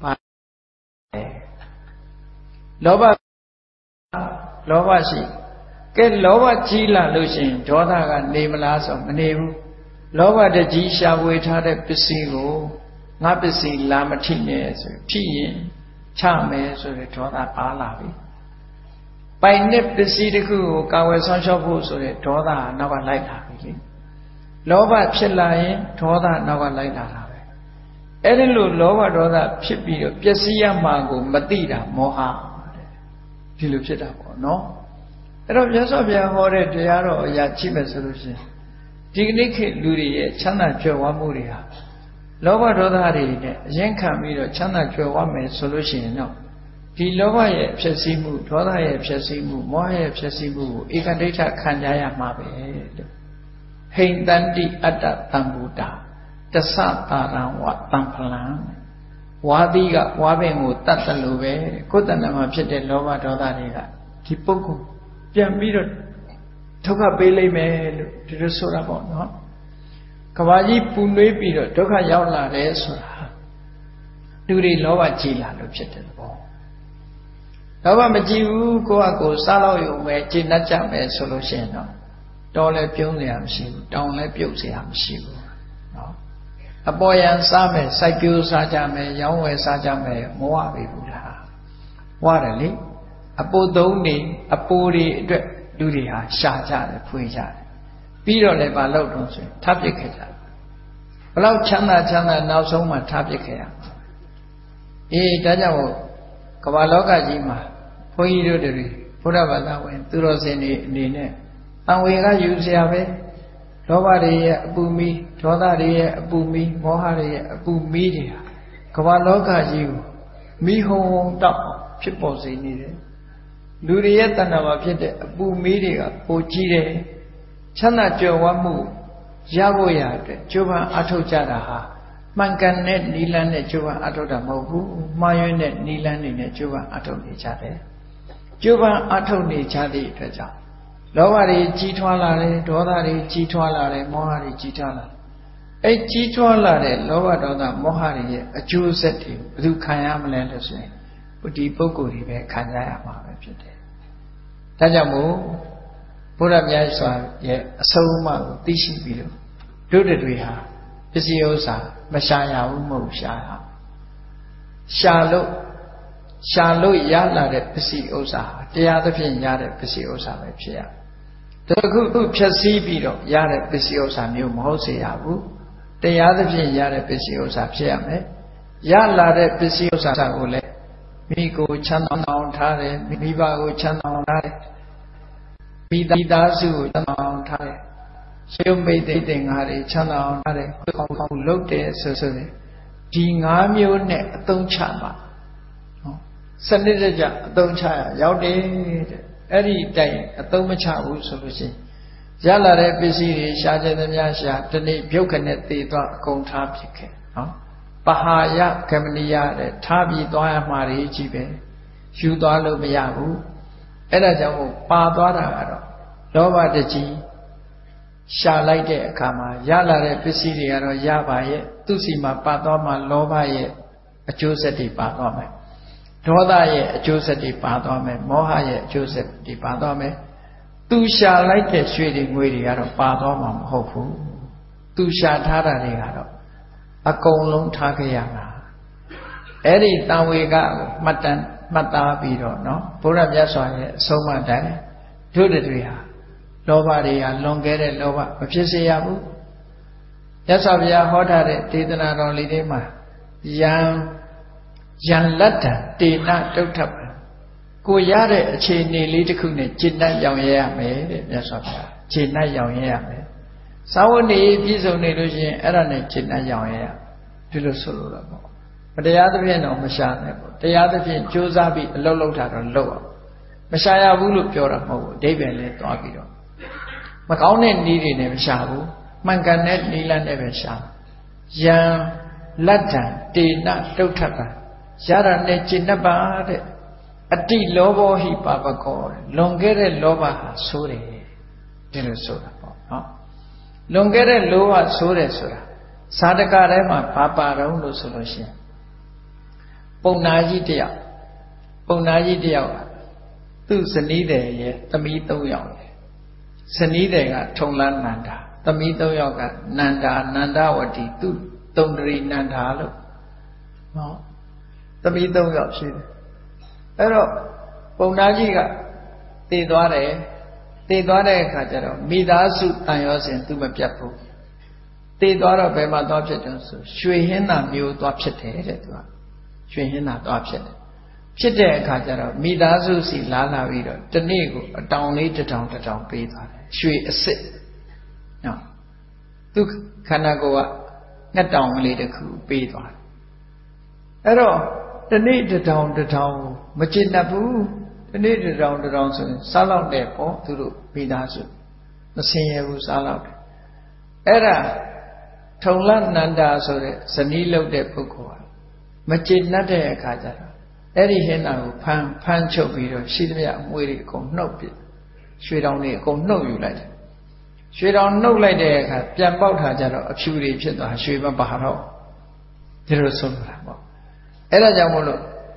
လောဘရှိကဲလောဘကြီးလာလို့ရှိရင်ဒေါသကနေမလားဆိုမနေဘူးလောဘတကြီးရှာဖွေထားတဲ့ပစ္စည်းကိုငါပစ္စည်းလာမထိနဲ့ဆိုထိရင်ချမယ်ဆိုတဲ့ဒေါသပါလာပြီပိုင်တဲ့ပစ္စည်းတစ်ခုကိုကာဝယ်ဆောင်ရှောက်ဖို့ဆိုတဲ့ဒေါသကနောက်ကလိုက်လာပြီလေလောဘဖြစ်လာရင်ဒေါသနောက်ကလိုက်လာတာပဲအဲ့ဒီလိုလောဘဒေါသဖြစ်ပြီးတော့ပျက်စီးရမှာကိုမသိတာမောဟဒီလိုဖြစ်တာပေါ့နော်အဲ့တော့မြတ်စွာဘုရားဟောတဲ့တရားတော်အရာကြည့်မယ်ဆိုလို့ရှိရင်ဒီကနေ့ခေတ်လူတွေရဲ့ချမ်းသာကြွယ်ဝမှုတွေဟာလောဘဒေါသတွေနဲ့အရင်ခံပြီးတော့ချမ်းသာကြွယ်ဝမယ်ဆိုလို့ရှိရင်တော့ဒီလောဘရဲ့ဖြစ်စည်းမှုဒေါသရဲ့ဖြစ်စည်းမှုမောဟရဲ့ဖြစ်စည်းမှုကိုဧကဒိဋ္ဌခံကြရမှာပဲလို့ဟိန်တန္တိအတ္တတံဘူတာတသတာရံဝတံဖလံဝါသီကဝါပင်ကိုတတ်တယ်လို့ပဲကိုယ်တဏ္ဍမှာဖြစ်တဲ့လောဘဒေါသတွေကဒီပုဂ္ဂိုလ်ပြန်ပြီးတော့ဒုက္ခပေးလိမ့်မယ်လို့ဒီလိုဆိုတာပေါ့နော်ကဘာကြီးပူနွေးပြီးတော့ဒုက္ခရောက်လာတယ်ဆိုတာလူတွေလောဘကြီးလာလို့ဖြစ်တယ်ပေါ့လောဘမကြည့်ဘူးကိုယ့်အကိုစားလို့ရုံပဲကျင့်တတ်ကြမယ်ဆိုလို့ရှိရင်တော့တော်လည်းပြုံးเสียမရှိဘူးတောင်းလည်းပြုတ်เสียမရှိဘူးနော်အပေါ်ယံစားမယ်စိုက်ပျိုးစားကြမယ်ရောင်းဝယ်စားကြမယ်မဝပြီဘူးလားဝရတယ်လေအပိုသုံးနေအပိုတွေအတွက်လူတွေဟာရှာကြတယ်ဖွေကြတယ်ပြီးတော့လည်းမလုပ်တော့ဆိုရင်ထပ်ပစ်ခဲ့ကြတယ်ဘလောက်ချမ်းသာနောက်ဆုံးမှထပ်ပစ်ခဲ့ရအေးဒါကြောင့်ကမ္ဘာလောကကြီးမှာဘုန်းကြီးတို့တွေဘုရားဘာသာဝင်သူတော်စင်တွေအနေနဲ့အံဝေကယူเสียပဲလောဘတွေရဲ့အပူမီးဒေါသတွေရဲ့အပူမီးမောဟတွေရဲ့အပူမီးတွေဟာကမ္ဘာလောကကြီးကိုမီးဟုံဟုံတောက်ဖြစ်ပေါ်စေနေတယ်လူတွေရဲ့တဏ္ဍာမှာဖြစ်တဲ့အပူမီးတွေကပိုကြီးတယ်ချမ်းသာကြွယ်ဝမှုရဖို့ရအတွက်ကျိုးပန်းအထုတ်ကြတာဟာမှန်ကန်တဲ့နီလန်းနဲ့ကျိုးပန်းအထုတ်တာမဟုတ်ဘူးမှားယွင်းတဲ့နီလန်းတွေနဲ့ကျိုးပန်းအထုတ်နေကြတယ်ကျိုးပန်းအထုတ်နေကြသည့်အတွက်ကြောင့်လောဘတွေကြီးထွားလာတယ်ဒေါသတွေကြီးထွားလာတယ်မောဟတွေကြီးထွားလာအဲ့ကြီးထွားလာတဲ့လောဘဒေါသမောဟတွေရဲ့အကျိုးဆက်တွေဘယ်သူခံရမလဲလို့ဆိုရင်ဒီပုဂ္ဂိုလ်တွေပဲခံကြရမှာပဲဖြစ်တယ်ဒါကြောင့်မို့ဘုရားမြတ်စွာရဲ့အဆုံးအမကိုသိရှိပြီးတော့တို့တွေဟာပစ္စည်းဥစ္စာမရှာရဘူးမဟုတ်ရှာရရှာလို့ရလာတဲ့ပစ္စည်းဥစ္စာတရားသဖြင့်ရတဲ့ပစ္စည်းဥစ္စာပဲဖြစ်ရတခုဖြည့်ဆည်းပြီးတော့ရတဲ့ပစ္စည်းဥစ္စာမျိုးမဟုတ်စေရဘူးတရားသဖြင့်ရတဲ့ပစ္စည်းဥစ္စာဖြစ်ရမယ်ရလာတဲ့ပစ္စည်းဥစ္စာကိုလည်းမိကိုချမ်းသာအောင်ထားတယ်မိဘကိုချမ်းသာအောင်ထားတယ်မိသားစုကိုချမ်းသာအောင်ထားတယ်ရုပ်မိတ်သိငါတွေချမ်းသာအောင်ထားတယ်ကောင်းလုပ်တယ်ဆိုရင်ဒီ၅မျိုးနဲ့အသုံးချပါနော်စနစ်တကျအသုံးချရရောက်တယ်တဲ့အဲ့ဒီတိုင်အသုံးမချဘူးဆိုလို့ရှိရင်ရလာတဲ့ပစ္စည်းတွေရှားခြင်းသမျှရှာတနေ့ပြုတ်ခနဲ့တည်သွားအကုန်ထားဖြစ်ခဲ့နော်ပဟာယကမဏိယတဲ့ထားပြီးသွားရမှာကြီးပဲယူသွားလို့မရဘူးအဲ့ဒါကြောင့်ပါသွားတာကတော့လောဘတကြီးရှာလိုက်တဲ့အခါမှာရလာတဲ့ပစ္စည်းတွေကတော့ရပါရဲ့သူ့စီမှာပါသွားမှလောဘရဲ့အကျိုးဆက်တွေပါသွားမယ်ဒေါသရဲ့အကျိုးဆက်တွေပါသွားမယ်မောဟရဲ့အကျိုးဆက်တွေပါသွားမယ်သူရှာလိုက်တဲ့ရွှေတွေငွေတွေကတော့ပါသွားမှာမဟုတ်ဘူးသူရှာထားတာတွေကတော့အကုန်လုံးထားခဲ့ရမှာအဲ့ဒီတံဝေကကိုမှတ်သားပြီးတော့နော်ဘုရားမြတ်စွာရဲ့အဆုံးအမတိုင်းတို့တွေဟာလောဘတွေဟာလွန်ကဲတဲ့လောဘမဖြစ်စေရဘူးမြတ်စွာဘုရားဟောထားတဲ့ဒေသနာတော်လေးတွေမှာယံလတ္တတေနတုဋ္ဌပံကိုရတဲ့အခြေအနေလေးတစ်ခုနဲ့จิตနဲ့ရောင်ရဲရမယ်တဲ့မြတ်စွာဘုရားจิตနဲ့ရောင်ရဲရမယ်သာဝတိပြည့်စုံနေလို့ရှိရင်အဲ့ဒါနဲ့จิตနဲ့ရောင်ရဲရဒီလိုဆိုလိုတာပေါ့မတရားသဖြင့်တော့မရှာနဲ့ပေါ့တရားသဖြင့်ကြိုးစားပြီးအလုပ်လုပ်တာတော့လုပ်အောင်မရှာရဘူးလို့ပြောတာမဟုတ်ဘူးအဓိပ္ပာယ်လဲသွားပြီးတော့မကောင်းတဲ့နည်းတွေနဲ့မရှာဘူးမှန်ကန်တဲ့နည်းလမ်းနဲ့ပဲရှာယံလတ္တံတေနတုဋ္ဌပံရတာနဲ့ကျင့်တတ်ပါတဲ့အတိလောဘောဟိပါပကောလွန်ခဲ့တဲ့လောဘဟာဆိုးတယ်ဒီလိုဆိုတာပေါ့နော်လွန်ခဲ့တဲ့လောဘဆိုးတယ်ဆိုတာသာဓကထဲမှာဘာပါတော့လို့ဆိုလို့ရှိရင်ပုံနာကြီးတယောက်သူ့ဇနီးတဲ့ရဲ့သမီး၃ယောက်ဇနီးတဲ့ကထုံလန်းနန္ဒာသမီး၃ယောက်ကနန္ဒဝတီသူတုံတရီနန္ဒာလို့နော်သမီး၃ယောက်ရှိတယ်အဲ့တော့ပုံနာကြီးကတည်သွားတဲ့အခါကျတော့မိသားစုတန်ရောစဉ်သူမပြတ်ဘူးတည်သွားတော့ဘယ်မှာသွားဖြစ်တယ်ဆိုရွှေဟင်းသာမျိုးသွားဖြစ်တယ်တဲ့သူကရွှေဟင်းသာသွားဖြစ်တယ်ဖြစ်တဲ့အခါကျတော့မိသားစုစီလာပြီးတော့တနေ့ကိုအတောင်လေးတစ်တောင်ပေးသွားတယ်ရွှေအစ်စ်နော်သူခန္ဓာကိုယ်ကငှက်တောင်လေးတစ်ခုပေးသွားတယ်အဲ့တော့တနေ့တစ်တောင်မကျင့်တတ်ဘူးတနေ့တစ်တောင်ဆိုရင်စားလောက်တယ်ပေါ့သူတို့မိသားစုမဆင်းရဲဘူးစားလောက်တယ်အဲ့ဒါထုံလနန္ဒာဆိုတဲ့ဇနီးလုပ်တဲ့ပုဂ္ဂိုလ်ကမကျင့်တတ်တဲ့အခါကျတော့အဲ့ဒီဟင်းနာကိုဖမ်းချုပ်ပြီးတော့ရှိသမျှအမွှေးတွေအကုန်နှုတ်ပြရွှေတောင်တွေအကုန်နှုတ်ယူလိုက်တယ်ရွှေတောင်နှုတ်လိုက်တဲ့အခါပြန်ပေါက်ထားကြတော့အဖြူတွေဖြစ်သွားရွှေမပါတော့ဒီလိုဆုံးတာပေါ့အဲ့ဒါကြောင့်မို့လို့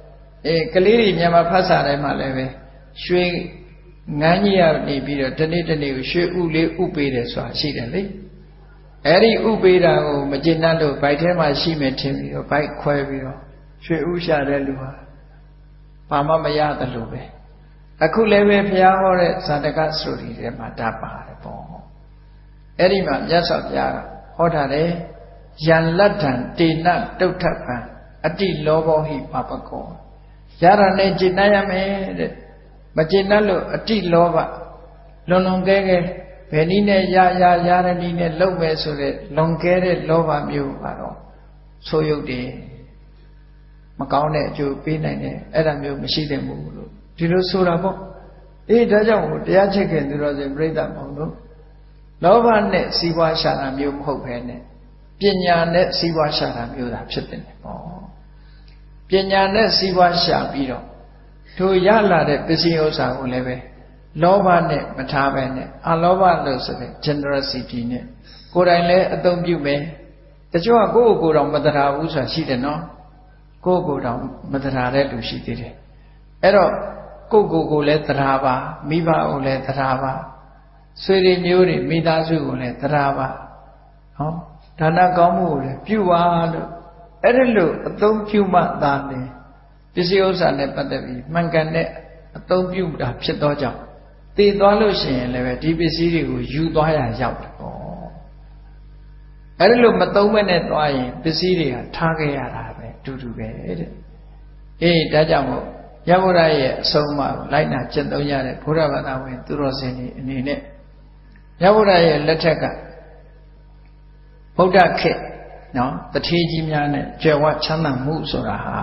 ကလေးတွေမြန်မာဖတ်စာထဲမှာလည်းပဲရွှေငန်းကြီးရနေပြီးတော့တနေ့တနေ့ကိုရွှေဥလေးဥပေးတယ်ဆိုတာရှိတယ်လေအဲ့ဒီဥပေးတာကိုမကျေနပ်လို့ဘိုက်ထဲမှာရှိမယ်ထင်ပြီးတော့ဘိုက်ခွဲပြီးတော့ရွှေဥရှာတဲ့လူဟာဘာမှမရတယ်လို့ပဲအခုလည်းပဲဘုရားဟောတဲ့ဇာတကစရိုတွေထဲမှာဒါပါတယ်ပေါ့အဲ့ဒီမှာမြတ်စွာဘုရားဟောထားတယ်ယံလတ္ထံတေနတုဋ္ဌပံအတိလောဘောဟိပပကောရတာနဲ့ကျေနပ်ရမယ်တဲ့မကျေနပ်လို့အတိလောဘလွန်လွန်ကဲကဲဘယ်နည်းနဲ့ရတဲ့နည်းနဲ့လုပ်မယ်ဆိုတဲ့လွန်ကဲတဲ့လောဘမျိုးကတော့ဆိုးရုပ်တယ်မကောင်းတဲ့အကျိုးပေးနိုင်တယ်အဲ့ဒါမျိုးမရှိသင့်ဘူးလို့ဒီလိုဆိုတာပေါ့ဒါကြောင့်တရားချက်ခင်သူတော်စင်ပြိဿမောင်တို့လောဘနဲ့စီးပွားရှာတာမျိုးမဟုတ်ဘဲနဲ့ပညာနဲ့စီးပွားရှာတာမျိုးသာဖြစ်တယ်ပေါ့ပညာနဲ့စီးပွားရှာပြီးတော့ထိုရလာတဲ့ပစ္စည်းဥစ္စာကိုလည်းပဲလောဘနဲ့မထားပဲနဲ့အလောဘလို့ဆိုတဲ့ generosity နဲ့ကိုယ်တိုင်လည်းအသုံးပြုမယ်တချို့ကကိုယ့်ကိုယ်တော်မတရားဘူးဆိုတာရှိတယ်နော်ကိုယ့်ကိုယ်တော်မတရားတဲ့လူရှိသေးတယ်အဲ့တော့ကိုယ့်ကိုယ်လည်းတရားပါမိဘကိုလည်းတရားပါဆွေတွေမျိုးတွေမိသားစုကိုလည်းတရားပါဟောဒါနကောင်းမှုကိုလည်းပြုပါလို့အဲ့ဒီလိုအသုံးပြုမှသာလေပစ္စည်းဥစ္စာနဲ့ပတ်သက်ပြီးမှန်ကန်တဲ့အသုံးပြုတာဖြစ်သောကြောင့်တည်သွားလို့ရှိရင်လည်းပဲဒီပစ္စည်းတွေကိုယူသွားရရောက်တယ်ပေါ့အဲ့ဒီလိုမသုံးမဲ့နဲ့သွားရင်ပစ္စည်းတွေကထားခဲ့ရတာပဲအတူတူပဲတဲ့ဒါကြောင့်မို့ရဗုဒ္ဓရဲ့အဆုံးအမကိုလိုက်နာကျင့်သုံးရတဲ့ဘုရားဘာသာဝင်သူတော်စင်တွေအနေနဲ့ရဗုဒ္ဓရဲ့လက်ထက်ကဗုဒ္ဓခေတ်နော်တထေးကြီးများနဲ့ကြွယ်ဝချမ်းသာမှုဆိုတာဟာ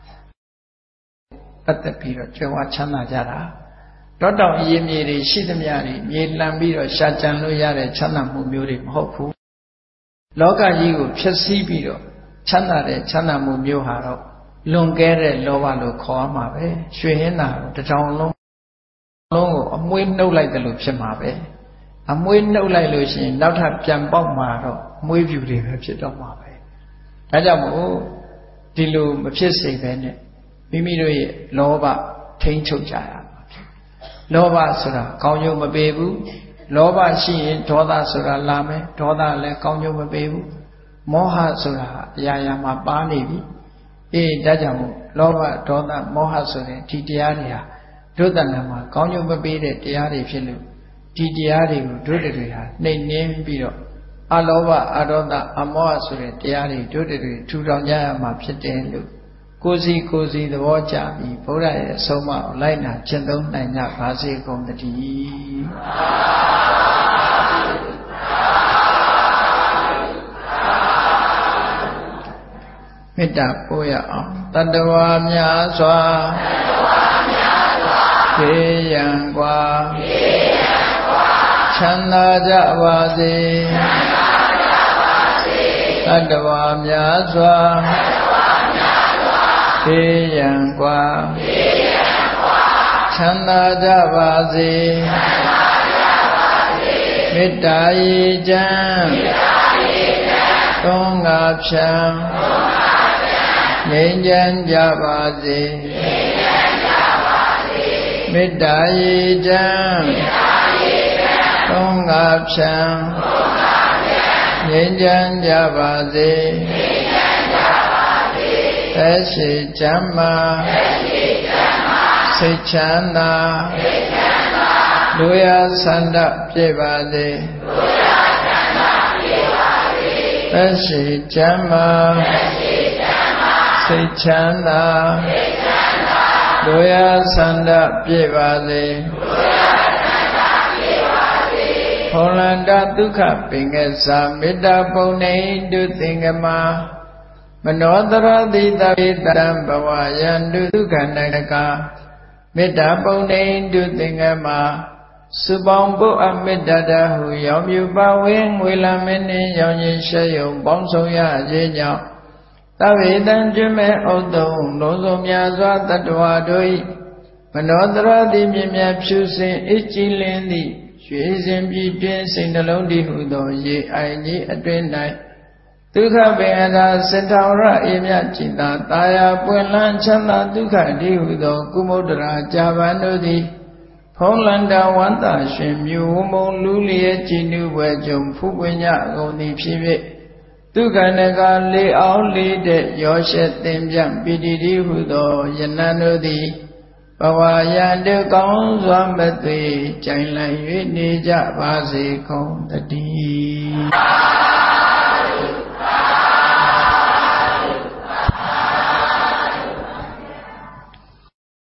ပတ်သက်ပြီးတော့ကြွယ်ဝချမ်းသာကြတာတောတောင်အရင်မြေတွေရှိသမျှတွေမြေလှန်ပြီးတော့ရှာကြံလို့ရတဲ့ချမ်းသာမှုမျိုးတွေမဟုတ်ဘူးလောကကြီးကိုဖျက်ဆီးပြီးတော့ချမ်းသာတဲ့ချမ်းသာမှုမျိုးဟာတော့လွန်ကဲတဲ့လောဘလို့ခေါ်ရမှာပဲရွှေဟင်းတာတစ်ထောင်လုံးကိုအမွှေးနှုတ်လိုက်တယ်လို့ဖြစ်မှာပဲအမွှေးနှုတ်လိုက်လို့ရှိရင်နောက်ထပ်ပြန်ပေါက်မှာတော့မွေးဖြူတွေပဲဖြစ်တော့မှာပဲဒါကြောင့်မို့ဒီလိုမဖြစ်စေဘဲနဲ့မိမိတို့ရဲ့လောဘထိန်းချုပ်ကြရမှာလောဘဆိုတာကောင်းကျိုးမပေးဘူးလောဘရှိရင်ဒေါသဆိုတာလာမယ်ဒေါသလည်းကောင်းကျိုးမပေးဘူးမောဟဆိုတာအရာရာမှာပါနေပြီဒါကြောင့်မို့လောဘဒေါသမောဟဆိုတဲ့ဒီတရားတွေဟာဒုသဏ္ဍာန်မှာကောင်းကျိုးမပေးတဲ့တရားတွေဖြစ်လို့ဒီတရားတွေကိုဒုတွေဟာနှိမ်နှင်းပြီးတော့အလောဘအဒေါသအမောဟဆိုတဲ့တရားတွေဒုတွေထူထောင်ကြရမှာဖြစ်တယ်လို့ကိုယ်စီသဘောကျပြီးဘုရားရဲ့အဆုံးအမကိုလိုက်နာကျင့်သုံးနိုင်ကြပါစေကုန်သတည်းမေတ္တာပို့ရအောင်တတ္တဝါများစွာခေယံကွာချမ်းသာကြပါစေတတ္တဝါများစွာခေယံကွာချမ်းသာကြပါစေမေတ္တာရေချမ်းသုံးငါဖြံငြိမ်းချမ်းကြပါစေမေတ္တာရေချမ်းသုံးငါဖြံငြိမ်းချမ်းကြပါစေသက်ရှိချမ်းသာစိတ်ချမ်းသာလူရဆန္ဒပြည့်ပါစေသက်ရှိချမ်းသာစိတ်ချမ်းသာလူရဆန္ဒပြည့်ပါစေဟောလန္တဒုက္ခပင်ကစားမေတ္တာပုံနေတုသင်္ကမမနောတရတိတပိတံဘဝယန္တုဒုက္ခနကမေတ္တာပုံနေတုသင်္ကမစုပေါင်းပုအမေတ္တာတဟုရောင်မြူပါဝင်းငွေလမင်းနှင့်ရောင်ရင်ရှဲယုံပေါင်းဆောင်ရခြင်းကြောင့်သဗ္ဗေတံကျွမဲ့ဥဒ္ဒုံလုံးစုံများစွာတတ္တဝါတို့၏မနောတရတိမြင်မြတ်ဖြူစင်အကြည်လင်းသည့်ရွှေစင်ပြည်တွင်စိတ်နှလုံးတည်ဟုသောရေအိုင်ကြီးအတွင်၌ဒုက္ခပင်အတာစင်ထောရအေမြจิตာတာယာပွင့်လန်းချမ်းသာဒုက္ခတိဟုသောကုမုဒ္ဒရာကြာပန်တို့သည်ဖုံးလန္တာဝန္တာရှင်မြူဝမုံလူလျက်ကြည်နုဘွယ်ကြုံဖူးပွင့်ညကုန်သည်ဖြစ်၍ဒုက္ခနကလေအောင်လေးတဲ့ရောရှက်သင်ပြန့်ပိတိတိဟုသောယနံတို့သည်ဘဝယံတုကောင်းစွာမသွေကြိုင်လိုက်၍နေကြပါစေကုန်တည်း